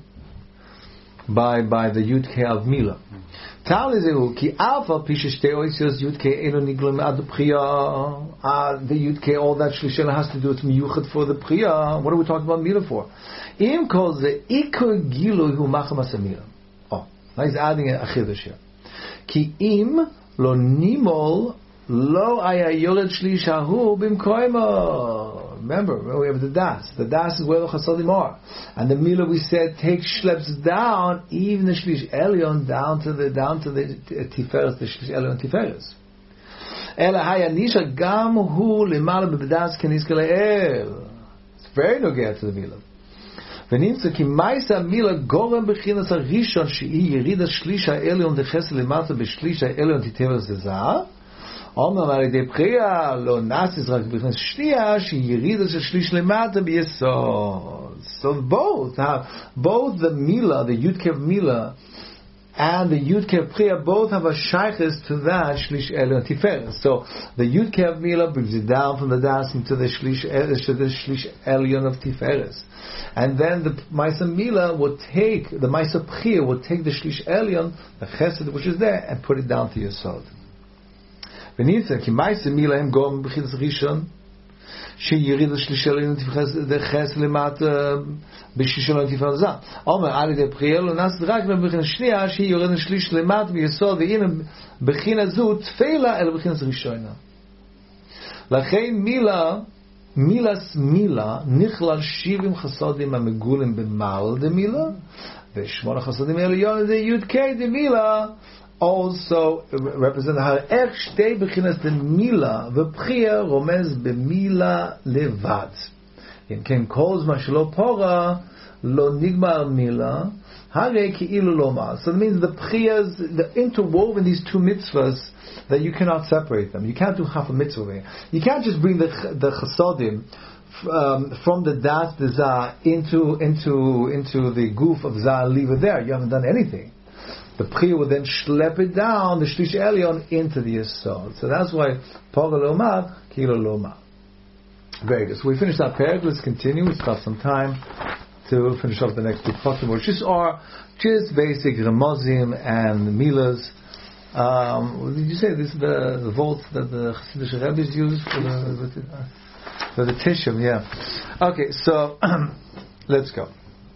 by by the Yud Kei of Mila? Tal izehu ki alpha pishe shtei oisios Yud Kei elo niglam ad priya. Uh, the Yud Kei, all that Shlishela has to do with miyuchat for the priya. What are we talking about Mila for? Im kol ze ikur gilui hu machem asamila. Oh, now he's adding a chiddush here. Ki im lo nimol lo aya yoled shlishahu bimkoima. Remember, we have the das. The das is where the chasadim are, and the Mila we said takes schleps down even the shlish elyon down to the down to the tiferes, the shlish elyon tiferes. Ela hayanisha gam hu lemala bebedas keniska le'el. It's very nogea to the Mila. ונמצא כי מייסה מילה גורם בחינס הראשון שהיא ירידה שליש העליון דחס למטה בשליש העליון תתאבס לזהה אומנם על ידי פריאה לא נאסיס רק בחינס שנייה שהיא ירידה של שליש למטה ביסוד. So both have, both the Mila, the Yud Kev Mila and the Yud Kev Priya both have a shaykhis to that Shlish Elyon Tiferes. So the Yud Kev Mila brings it down from the Das into the Shlish, to the Shlish Elyon of Tiferes. And then the Maisa Mila will take, the Maisa Priya will take the Shlish Elyon, the Chesed which is there, and put it down to Yesod. V'nitza, ki Maisa Mila hem gom b'chidas Rishon, שיריד השליש עלינו תפחס למטה בשישון תפרזה. אומר, על ידי פריאל לא נעשת רק בבחין השנייה שהיא יורד השליש למטה ביסוד, והנה בחין הזו תפילה אל בחין הראשונה. לכן מילה, מילס מילה, נכלל שבעים חסודים המגולים במעל דמילה, ושמונה חסודים עליון זה י' קי דמילה, also represent how איך שתי בחינס דמילה ובחייה רומז במילה לבד. אם כן כל זמן שלא פורה לא נגמר מילה הרי כאילו לא מה. So that means the bchiyas, the interwoven these two mitzvahs, that you cannot separate them. You can't do half a mitzvah. You can't just bring the the chasodim um, from the das the zah into into into the goof of zah and leave it there. You haven't done anything. The Priya will then schlep it down, the Shlish Elyon, into the Yesod. So that's why Pora Lomar, Kilo Lomar. Very good. So we finished our parak. Let's continue. We still have some time to finish off the next two Pachim, which just are just basic Ramozim and Milas. Um, did you say this is the, the vaults that the Chassidish Rebbe's use for the, for the Tishim? Yeah. Okay, so let's go.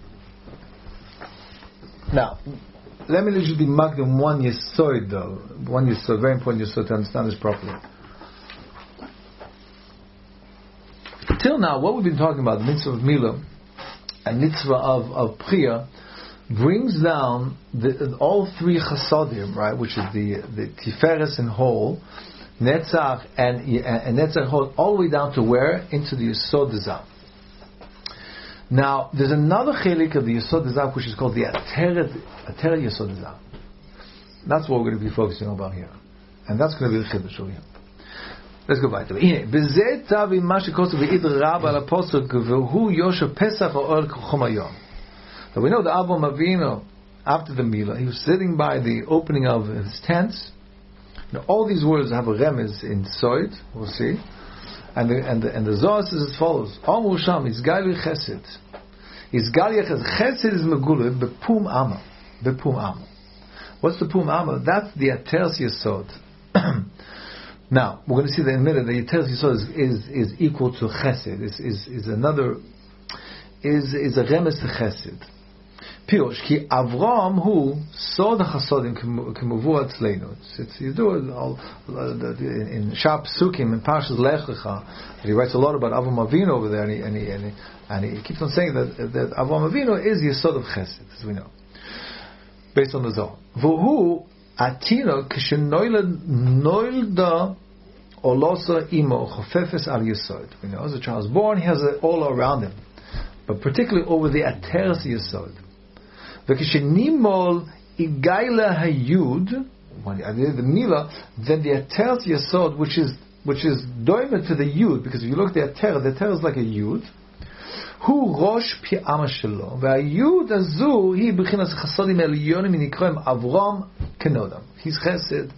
Now, let me just be magdum one yesod though. One yesod, very important yesod to understand this properly. till now, what we've been talking about, the mitzvah of Milah and mitzvah of, of Priya, brings down the, all three chasadim, right, which is the, the Tiferes and whole, Netzach and, and Netzach whole, all the way down to where? Into the Yesod Zav. Now, there's another chelik of the Yesod Zav which is called the Ateret, Ateret Yesod Zav. That's what we're going to be focusing on about here. And that's going to be the chiddush over here. Let's go back to it. הנה, בזה תביא מה שכתוב בעיד רב על הפוסק והוא יושב פסח האוהל כחום היום. Now we know that Avraham Avinu, after the Milah, he was sitting by the opening of his tents. Now all these words have a remez in Soid, we'll see. And the, and the, and the Zohar says as follows: Amru Sham, Izgali Chesed. Izgali Chesed. Chesed is Megula, Bepum Amma. Bepum Amma. What's the Pum Amma? That's the Ateres Yesod. Now, we're going to see that in a minute. The Ateres Yesod is, is, is equal to Chesed. Is, is, is another, is, is a remez to Chesed. Pirush, ki Avram hu sod hachasodim kemuvu atzleinu. It's you do it all in Shab Sukkim in Parshas Lech Lecha. He writes a lot about Avram Avinu over there, and he and he, and he, and he keeps on saying that that Avram Avinu is the Yesod of Chesed, as we know, based on the Zohar. V'hu atino k'shenoilad noilda olosa imo chofefes al Yesod. We know as a child is born, he has it all around him, but particularly over the Ateres Yesod. V'kishenimol igayla hayud, when I did the Milah, then the Ateres Yesod, which is which is doimed to the Yud, because if you look at the Ateres, the Ateres is like a Yud. Hu rosh pi'ama shelo, v'ayud azu hi b'chinas chasadim elyonim inikroim Avram kenodam. He's Chesed.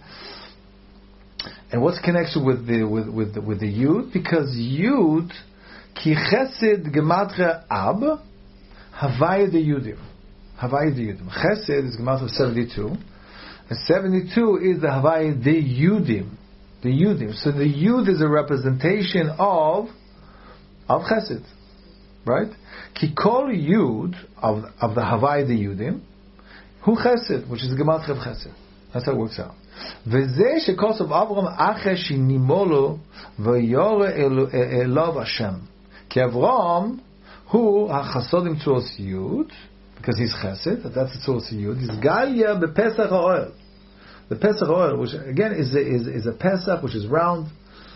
And what's the connection with the with with the, with the Yud? Because Yud ki Chesed gematria ab havaya de Yudim. Havaya de Yudim. Chesed is gematria seventy-two, and seventy-two is the havaya de Yudim. The Yudim. So the Yud is a representation of of Chesed. Right? Ki kol Yud of of the Havai the Yudim, hu Chesed, which is the gematria of Chesed. That's how it works out. V'zeh shekos of Avram achesh nimolo v'yore elav Hashem. Ki Avram hu hachasodim tzuos Yud, because he's Chesed. That's the tzuos Yud. He's Galia bepesach ha'oil. The Pesach oil, which again is a, is is a Pesach which is round.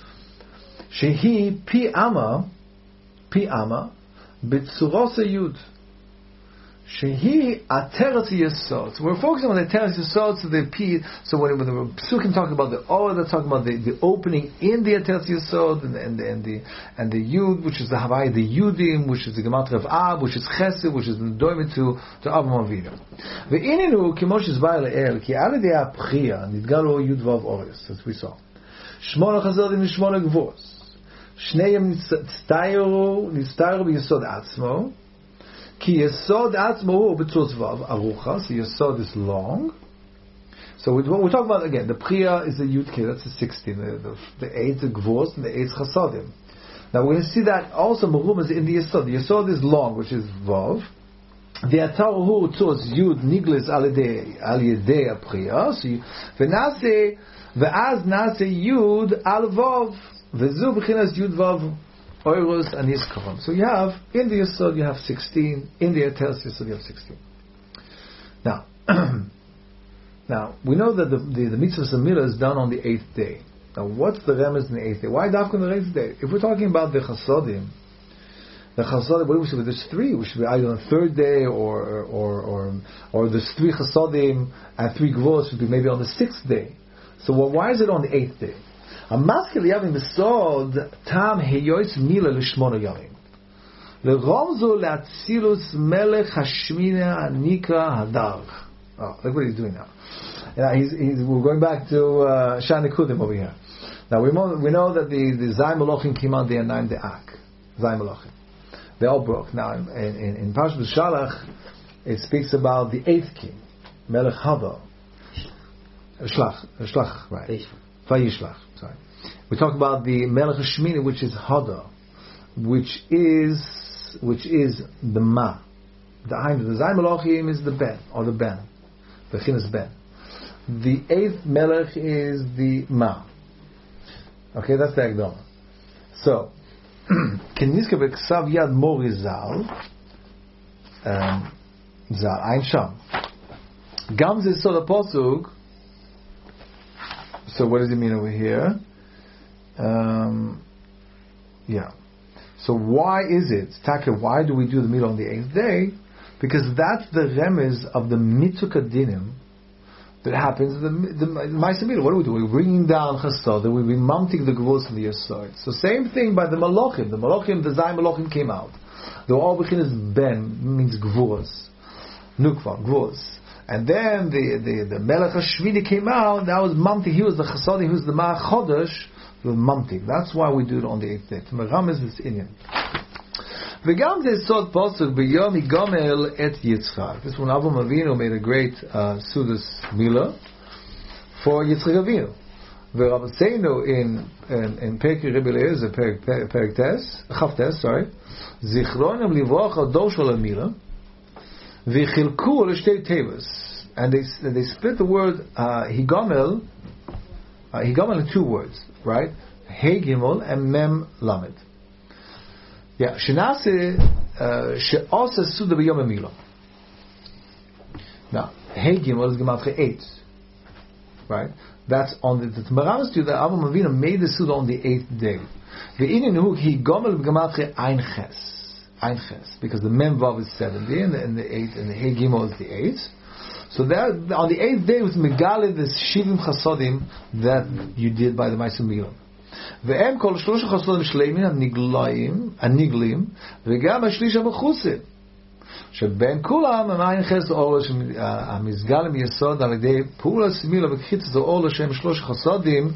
Shehi pi ama, pi ama. B'tzuros Yud, shehi Ateres Yesod. So we're focusing on the Ateres Yesod. So the P. So when, when the Psukim talk about the O, they're talking about the, the opening in the Ateres Yesod and the and the and the, and the Yud, which is the Havai, the Yudim, which is the gematria of Ab, which is Chesed, which is the doimit to to Avram Avinu. Ve'ininu kimosh izvay le'el ki alidei ha'pchia nidgalu Yud vav Ores, as we saw. Shmona chasadim v'shmona gvos. שניהם נסתיירו, נסתיירו ביסוד עצמו, כי יסוד עצמו הוא בצוץ וו, ארוחה, so יסוד is long. So we, we're talking about, again, the Priya is the Yud K, that's the sixteen, the, the, the eight the Gvos, and the eight Chasadim. Now we're going to see that also Merum is in the Yesod. The Yesod is long, which is Vav. The Atar hu tzos Yud niglis al yedei a-Priya, so v'nase, v'az nase Yud al Vav. V'zu b'chinas Yud Vav Oiros and Yizkaron. So you have, in the Yesod you have sixteen, in the Ateres Yesod you have sixteen. Now, now, we know that the, the, the mitzvah of Milah is done on the eighth day. Now what's the remez in the eighth day? Why dafka on the eighth day? If we're talking about the Chasodim, the Chasodim, what do we say? There's three. We should be either on the third day, or or or or there's three Chasodim and three Gvos should be maybe on the sixth day. So well, why is it on the eighth day? A maskil yavim besod tam heyoyts mila lishmono yavim leromzo leatzilus melech hashmina anika hadar. Oh, look what he's doing now. Yeah, he's, he's, we're going back to uh, Shani Kudim over here. Now we know, we know that the the Zay Malachim came out there nine the Ak Zay Malachim. They all broke. Now in in, in Parshas Shalach it speaks about the eighth king, Melech Hadar. Shlach, Shlach, right? Vayishlach. Sorry. We talk about the Melech Shmini, which is Hadar, which is which is the Ma. The Ain, the Zay Malachim is the Ben, or the Ben, the Chinas Ben. The eighth Melech is the Ma. Okay, that's the Agdama. So, כניסקה בכסב יד מורי ז"ל, ז"ל, אין שם. גם זה סוד הפסוק. So what does it mean over here? Um, yeah. So why is it, Taka, why do we do the meal on the eighth day? Because that's the remez of the mitzvah dinim that happens in the, the, the Ma'aseh Milah. What do we do? We're bringing down chasod, and we're mounting the gevurot from the yesod. So same thing by the malachim. The malachim, the Zayin malachim came out. The all bechinas ben means gevurot, nukva, gevurot. And then the the, the Melech Hashvili came out. That was mounting. He was the chasod. He was the Ma'ach Chodesh. The mounting. That's why we do it on the eighth day. To meram is this inyan. וגם זה סוד פסוק ביום יגמל את יצחק. This one Avraham Avinu made a great uh, Sudas Milah for Yitzchak Avinu. ורבותינו in in, in Perek Rebbe Eliezer, Perek Tes, Chav Tes, sorry, זיכרונם לברוח הדור של המילה, וחילקו לשתי תיבות. And they they split the word uh, Higamel, uh, Higamel in two words, right? Hey Gimel and Mem Lamed. Yeah, Shenase she'asa suda b'yom hamilah. Now, Hey Gimel is gematria eight, right? That's on the the Maram to that Avraham Avinu made the suda on the eighth day. Ve'ininu he gomel gematria ein ches, ein ches, because the Mem Vav is seventy and the, and the eight and the Hey Gimel is the eight. So that on the eighth day was megale the shivim chasodim that you did by the Ma'aseh Milah. והם כל שלוש החסודים שלמים הנגליים, הנגלים, וגם השליש המחוסים. שבין כולם המעין חסד אור המסגל מיסוד על ידי פעולה סמילה וקחיצת האור לשם שלוש החסודים,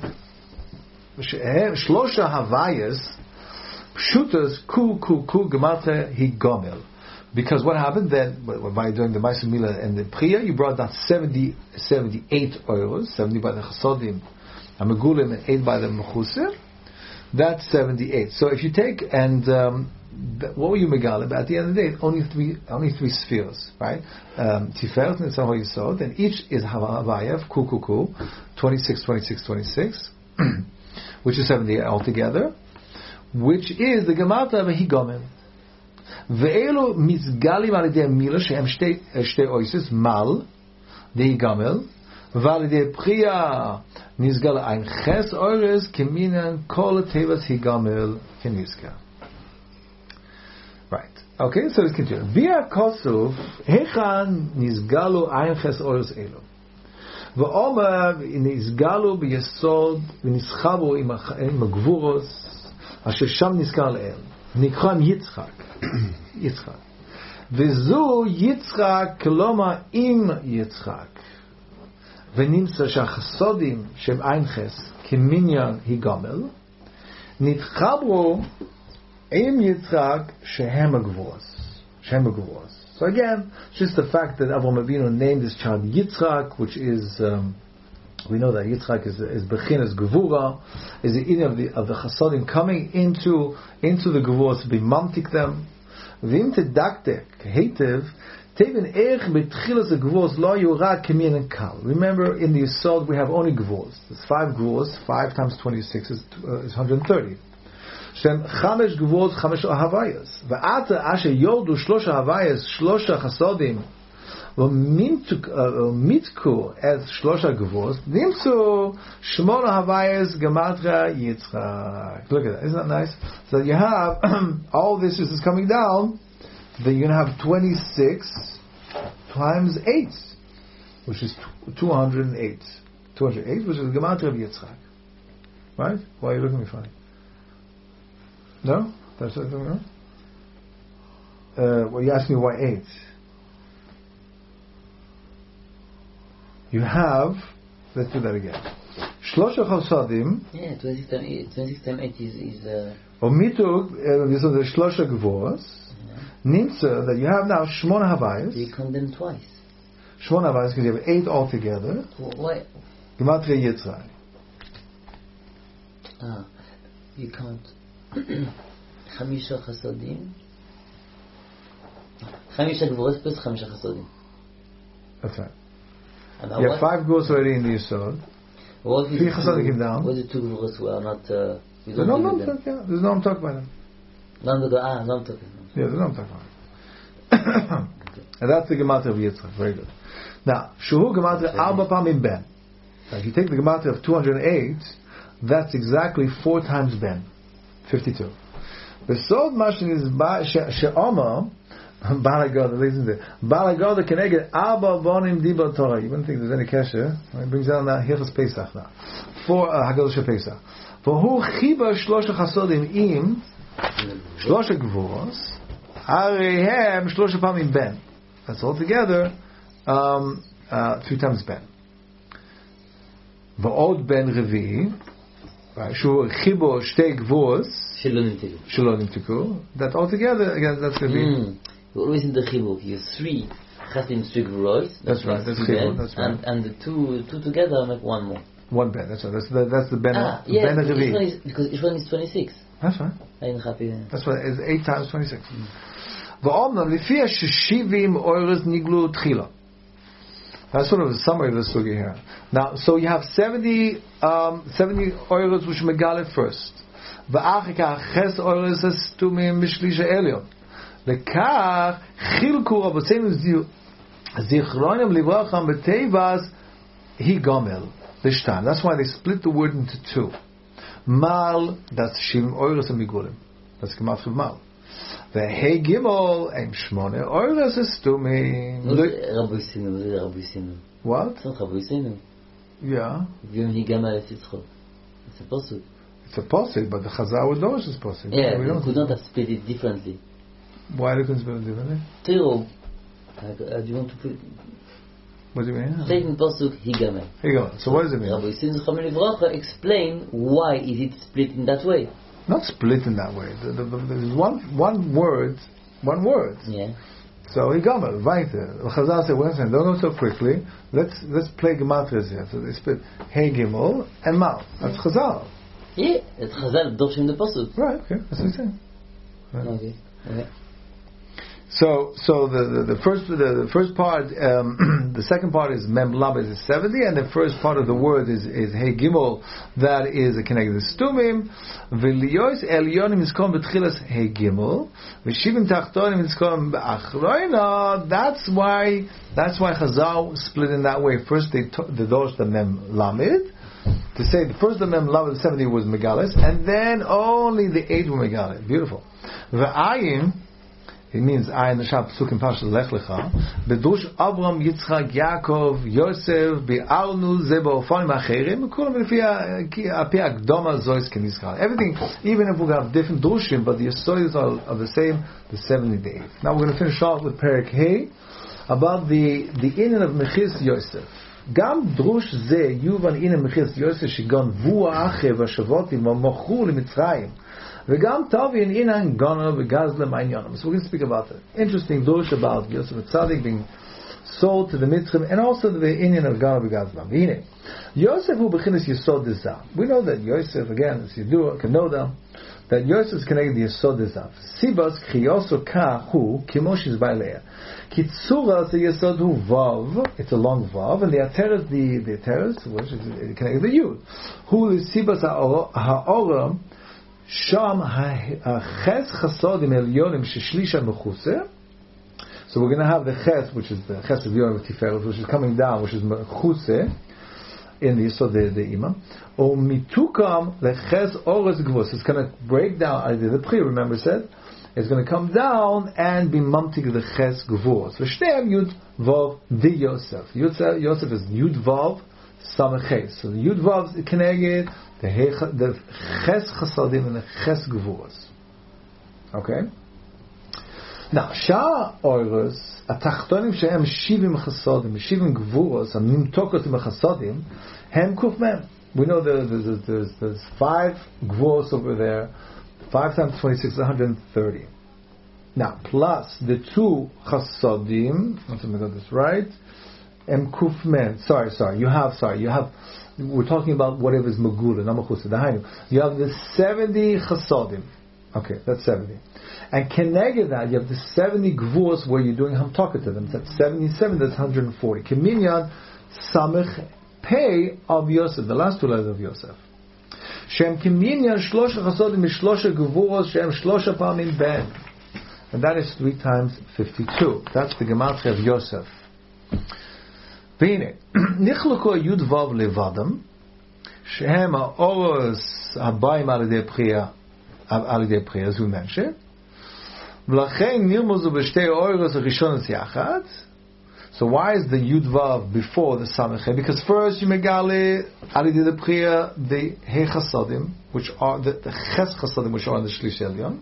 שלוש ההווייס, פשוטס קו קו קו גמטה היא גומל. Because what happened then, by doing the Ma'aseh Milah and the Priya, you brought down seventy, seventy-eight oils, seventy by the chasodim, Amegulim, and eight by the Mechusir. That's seventy-eight. So if you take and um, what were you Megalim? At the end of the day, only three, only three spheres, right? Um, Tiferet and Tzahor Yisod, and each is Havayev, Ku Ku Ku, twenty-six, twenty-six, twenty-six, which is seventy-eight altogether, which is the Gemata of Higomel. Ve'elu Mizgalim al Yedei Milah shehem shtei oises mal de'Higomel. Valide Priya Nizgal ein Ches Eures Keminan Kol Tevas Higamel Kenizka. Right. Okay, so let's continue. Via Kosov Hechan Nizgalu ein Ches Eures Elo. V'omer Nizgalu b'Yesod v'Nischabu im Gvuros asher sham nizkar le'el. Nikram Yitzchak. Yitzchak. V'zu Yitzchak Keloma im Yitzchak. ונמצא שהחסודים שהם עין חס כמניין היגמל נתחברו עם יצחק שהם הגבורס שהם הגבורס. So again, just the fact that Avraham Avinu named this child Yitzchak, which is um, we know that Yitzchak is is bechinas gevura, is the in of the of the chasodim coming into into the gevuras to be mamtik them. V'im tedaktek heitev. Remember, in the Yisod we have only Gvuros. There's five Gvuros. Five times twenty-six is, uh, is one hundred thirty. Shem chamesh Gvuros, chamesh Ahavayas. Ve'ata asher yordu shlosh Ahavayas, shlosh Chasodim, v'mitku as shlosh Gvuros, nimtzu shmon Ahavayas gematria Yitzchak. Look at that. Isn't that nice? So you have all this is coming down. Then you're going to have twenty-six times eight, which is two hundred eight. two hundred eight, which is the Gematria of Yitzchak. Right? Why are you looking at me funny? No? That's what I'm doing? Uh, well, you asked me why eight. You have, let's do that again. Shlosha Chasadim. Yeah, twenty-six times eight, twenty-six times eight is. is uh... Omitug, these are the Shlosha Gvoras. Nimtza, that you have now Shmona Havayas. You count them twice. Shmona Havayas, because you have eight altogether. Why? Gematria Yitzchak. Ah, you count Chamisha Chasodim. Chamisha Gvoros plus Chamisha Chasodim. That's right. You have five Gvoros already in the Yisod. Three Chasodim came down. What the two Gvoros were not... Uh, There's no, no, yeah, there's no I'm talking about them. No, no, ah, no, I'm talking. Yeah, that's what I'm talking about. And that's the gematria of Yitzchak. Very good. Now, Shuhu gematria arba pamim ben. Now, if you take the gematria of two hundred eight, that's exactly four times ben, fifty-two. Besod mashin is she'oma balagoda. Listen to it. Balagoda keneged arba vonim diba Torah. You wouldn't think there's any kesher. It brings down that Hilchos Pesach now. For Haggadah Shel Pesach. For who chiba shlosha chasodim im shlosha gvuros arehem shlosha pamim ben. That's all together um, uh, three times ben. V'od ben revi, right? Shu chibo shtei gvuros shelo nimtiku. That all together again. That's revi. Mm. You're always in the chibuk. You three chasim three gvuros. That's right. That's chibuk. That's right. And, and the two two together make one more. One ben. That's right. That's the that's the ben. Ah, yeah. Ben Because each one is, because each one is twenty-six. That's right. I'm happy. That's right. It's eight times twenty-six. V'omnam lifia sheshivim oiros niglu tchila. That's sort of a summary of the sugi here. Now, so you have seventy, um, seventy oiros which megale first. V'achika ches oiros estumim mishlisha elyon. Lekach chilku avosenu zichronim livracham b'teivas hi gomel l'shtam. That's why they split the word into two. Mal, that's shivim oiros and migulim. That's gematria of mal. The hey gimel aim shmone oiros estumim. Rabbi Sinu, Rabbi Sinu. What? It's not Rabbi Sinu. Yeah. V'yom higamel et Yitzchok. It's a posuk. It's a posik, but the Chazal would know it's a posik. Yeah, we they don't could not have split it differently. Why they couldn't spell it differently? Tiro, uh, do you want to put... What do you mean? Second posuk, higamel. Here you go. So what does it mean? Rabbi Sinu Zechron Livracha explain why is it split in that way. Not split in that way. The, the, the, there's one one word, one word. Yeah. So he got it. Weiter. The Chazal said, "Wait a second, don't go so quickly. Let's let's play gematrias here." So they split hey gimel and mal. That's Chazal. Yeah, it's Chazal dorshim the posuk. Right. Okay. That's what he's saying. Right. Okay. Okay. So, so the, the, the first the, the first part, um, the second part is mem lamed is seventy, and the first part of the word is is hey gimel, that is a connected stumim. V'liyos elyonim iskom betchilas hey gimel, v'shivim tachtonim iskom be'achroina. That's why that's why Chazal split in that way. First they to, they dosh the mem lamed to say the first the mem lamed seventy was megales, and then only the eight were megales. Beautiful. V'ayim. It means I in the Shab Psukim Pasha Lech Lecha. Bedush Avram Yitzchak Yaakov Yosef Be'alnu Zebo Ofanim Acherim. Kulam Lefi Api Akdoma Zois Kenizkal. Everything, even if we have different dushim, but the stories are, are the same. The seventy days. Now we're going to finish off with Perek Hey about the the inyan of Mechis Yosef. Gam drush ze yuvan inyan Mechis Yosef shegon vua achev Hashavoti mochu limitzrayim. V'gam tavi in inan gana v'gazlem aynyanim. So we're going to speak about it. Interesting dosh about Yosef Tzadik being sold to the Mitzrim, and also the inyan of gana v'gazlem. V'hine Yosef hu b'chinas yisod dezah. We know that Yosef, again, as you do can know them, that Yosef is connected to yisod dezah. Sibas chiyoso ka hu kimosh is ba'leya. Kitzura the yisod hu vav. It's a long vav, and the ateres the the ateres which is connected to the yud. Hu is sibas ha'oram. Sham ches chasodim elyonim sheshlisha mechuse. So we're going to have the ches, which is the ches of Yonim Tiferet, which is coming down, which is mechuse in the so the the imam. O mitukam leches ores gvus. It's going to break down. I did the pre. Remember said it's going to come down and be mamtig the ches gvus. So shneim yud vav di Yosef. Yud Yosef is yud vav samach. So the yud vav is connected. The the ches chasadim and the ches gevuros. Okay. Now, shah oiros atachtonim shehem shivim chasadim, shivim gevuros, and nimtokot im chasadim, hem kuf mem. We know there, there's, there's, there's five gevuros over there. Five times twenty-six is one hundred thirty. Now, plus the two chasadim. Let's make this right. Em kuf mem. Sorry, sorry. You have sorry. You have. We're talking about whatever is Magula, Namachusa, Dahainu. You have the seventy chasadim. Okay, that's seventy. And Keneged that, you have the seventy gvuos where you're doing hamtaka to them. That's seventy-seven, that's one hundred forty. Keminyan samech pei of Yosef, the last two letters of Yosef. שהם כמניין שלושה חסודים משלושה גבורות שהם שלושה פעמים בן. And that is three times fifty-two. That's the gematria of Yosef. והנה, נחלקו י' ו' לבדם, שהם האורס הבאים על ידי בחייה, על ידי בחייה, as we mentioned, ולכן נרמוזו בשתי האורס הראשונות יחד. So why is the Yud Vav before the Samech? Because first you megale al yedei the b'chia the He Chasadim, which are the, the Ches Chasadim, which are on the Shlish Elyon.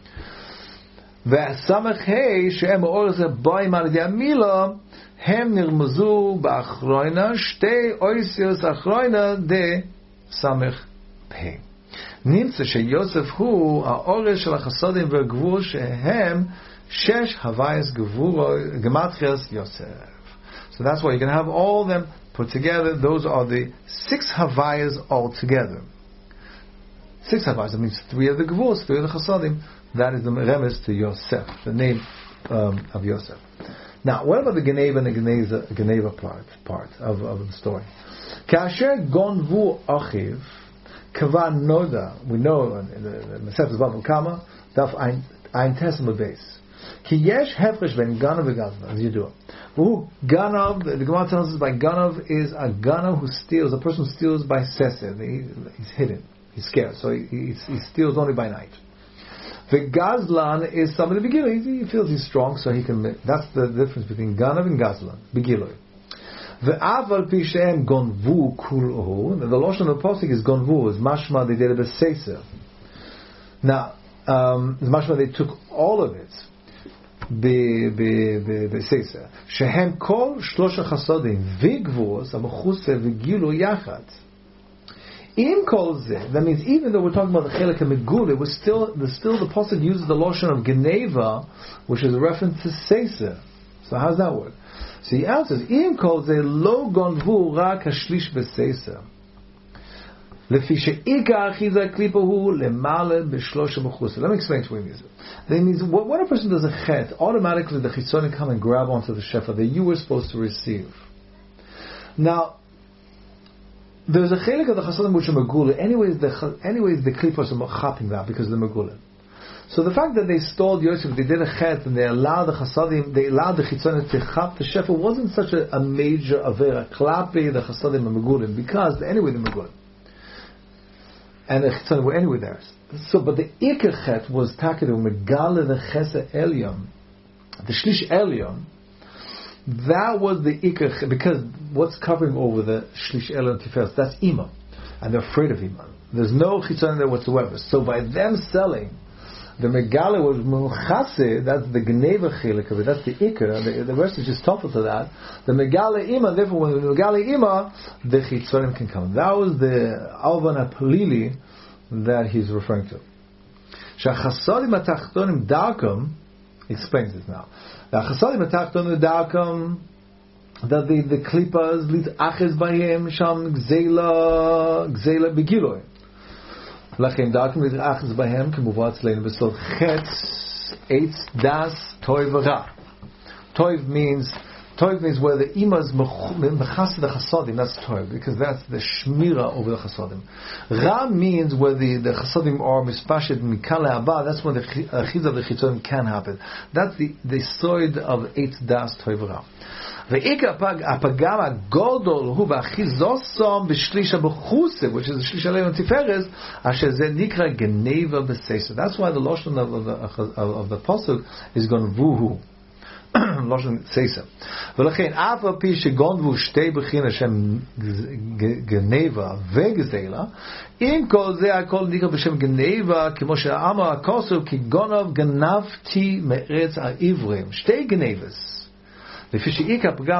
והסמך He שהם האורס הבאים על ידי המילה, הם נרמזו באחרונה שתי אויסיוס אחרונה דה סמך פי. נמצא שיוסף הוא האורס של החסדים והגבור שהם שש הווייס גבור גמטריאס יוסף. So that's why you can have all of them put together. Those are the six havayas all together. Six havayas, that means three of the gvurs, three of the chasadim. That is the remes to Yosef, the name um, of Yosef. Now, what about the Geneva and the Geneva, Geneva part, part of, of the story? Kasher gonvu achiv kavan noda. We know in the Masechtas Bava Kama, daf ein tesima base. Ki yesh hefresh ben ganav v'gazlan, as you do. Who ganav? The Gemara tells us by ganav is a ganav who steals. A person who steals by seser. He's hidden. He's scared, so he, he, he steals only by night. The Gazlan is somebody begilui. He feels he's strong, so he can. That's the difference between Ganav and Gazlan. Begilui. The Aval Pishem Gonvu Kulhu. The Lashon of the pasuk is Gonvu. Is mashma they did it b'seiser. Now, um, mashma they took all of it. B'seiser. Shehem kol shlosha chasadim v'gvus amachuse v'gilu yachad. In kolze, that means even though we're talking about the chelik megula, was still the still the pasuk uses the lotion of geneva, which is a reference to seiser. So how's that work? So he answers, in kolze lo gonvu rak hashlish beseiser. Lefi she'ika achiza klipahu lemale b'shlosha b'chusa. Let me explain to you. That means when a person does a chet, automatically the chitzonim come and grab onto the shefa that you were supposed to receive. Now, there's a chelik of the chasadim which are megula. Anyways, the anyways the klipos are chapping that because of the megula. So the fact that they stole Yosef, they did a chet, and they allowed the chasadim, they allowed the chitzonim to chap the shefa wasn't such a, a major avera. Klapi the chasadim are megulim because anyway the megulim, and the chitzonim were anyway there. So, but the ikar chet was takedu megala the chesa elyon, the shlish elyon. That was the ikar, because what's covering over the shlish elyon tiferet? That's ima, and they're afraid of ima. There's no chitzon there whatsoever. So by them selling, the megala was muchase. That's the geneva chelik of it. That's the ikar. The, the rest is just tougher to that. The megala ima. Therefore, when the megala ima, the chitzonim can come. That was the alvan apalili that he's referring to. Shachasadim atachtonim darkum explains it now. The chasadim atachtonim darkum that the the klipas lit aches b'hem sham gzeila gzeila begiloi. Lachem darkum lit aches b'hem k'muvat leinu b'sol chetz eitz das toiv ra. Toiv means toiv means where the imas mechas the chasadim. That's toiv because that's the shmira over the chasadim. Ra means where the the chasadim are mispashed mikal haba. That's when the achiz of the chitzonim can happen. That's the the soid of eitz das toiv ra. Ve'ika apagam godol hu b'achizosom b'shlish b'chuse, which is the shlish alein tiferes, asher ze nikra geneva b'seiser. That's why the loshon of, of the of, of the pasuk is gonvuhu. Loshon seiser. V'lechein afa pi shegonvu shtei b'china shem geneva ve'gzeila. Im kol ze akol nikra b'shem geneva, kimo she'amar akosu ki gonav ganavti me'eretz ha'ivrim. Shtei genevas. So he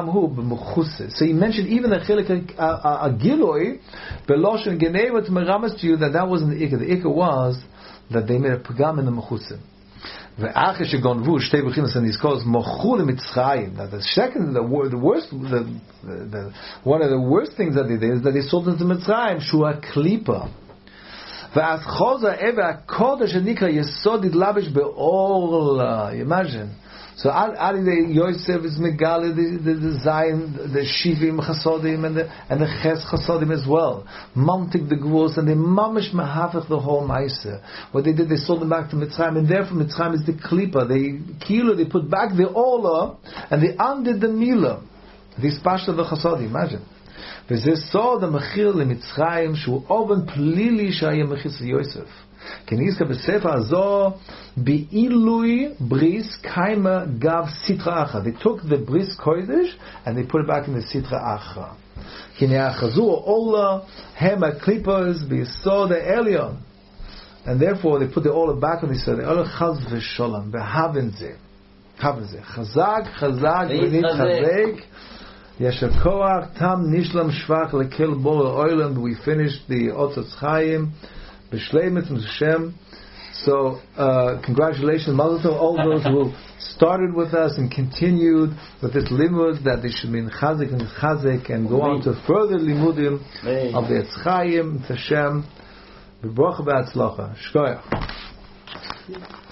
mentioned even the chilik agiloi beloshen geneva to meramas to you that that wasn't the ikar. The ikar was that they made a pagam in the mechusim. The achish gonvu shtei bechinas and these calls mochul mitzrayim. That the second, the, the worst, the, the, the one of the worst things that they did is that they sold into Mitzrayim shua klipa. V'as choza eva kodesh nikra yesod idlabish be'orla. Imagine. So adding the Yosef is Megale, the, the, the Zion, the Shivim Chasodim, and the, and the Ches Chasodim as well. Mamtik the Gvos, and they mamish mahafach the whole Maisa. What they did, they sold them back to Mitzrayim, and therefore Mitzrayim is the Klippa. They, Kilo, they put back the Ola, and they undid the Mila. This Pashta the Chasodim, imagine. וזה סוד המחיר למצרים שהוא אובן פלילי שהיה מחיר של יוסף. כי נזכר בספר הזו באילוי בריס קיימה גב סטרה אחת. They took the bris kodesh and they put it back in the סטרה אחת. כי נאחזו עולה הם הקליפות ביסוד העליון. And therefore they put the עולה back on the יסוד העליון חז ושולם והבן זה. הבן זה. חזק חזק ונתחזק. Yesher Koach Tam Nishlam Shvach Lekel Bor Oilam. We finished the Otzos Chaim B'Shleimus M'Shem. So uh, congratulations, Mazel Tov, all those who started with us and continued with this limud, that they should be in Chazek and Chazek and go on to further limudim of the Etz Chaim T'Shem. B'Bracha B'Atzlacha. Shkoyach.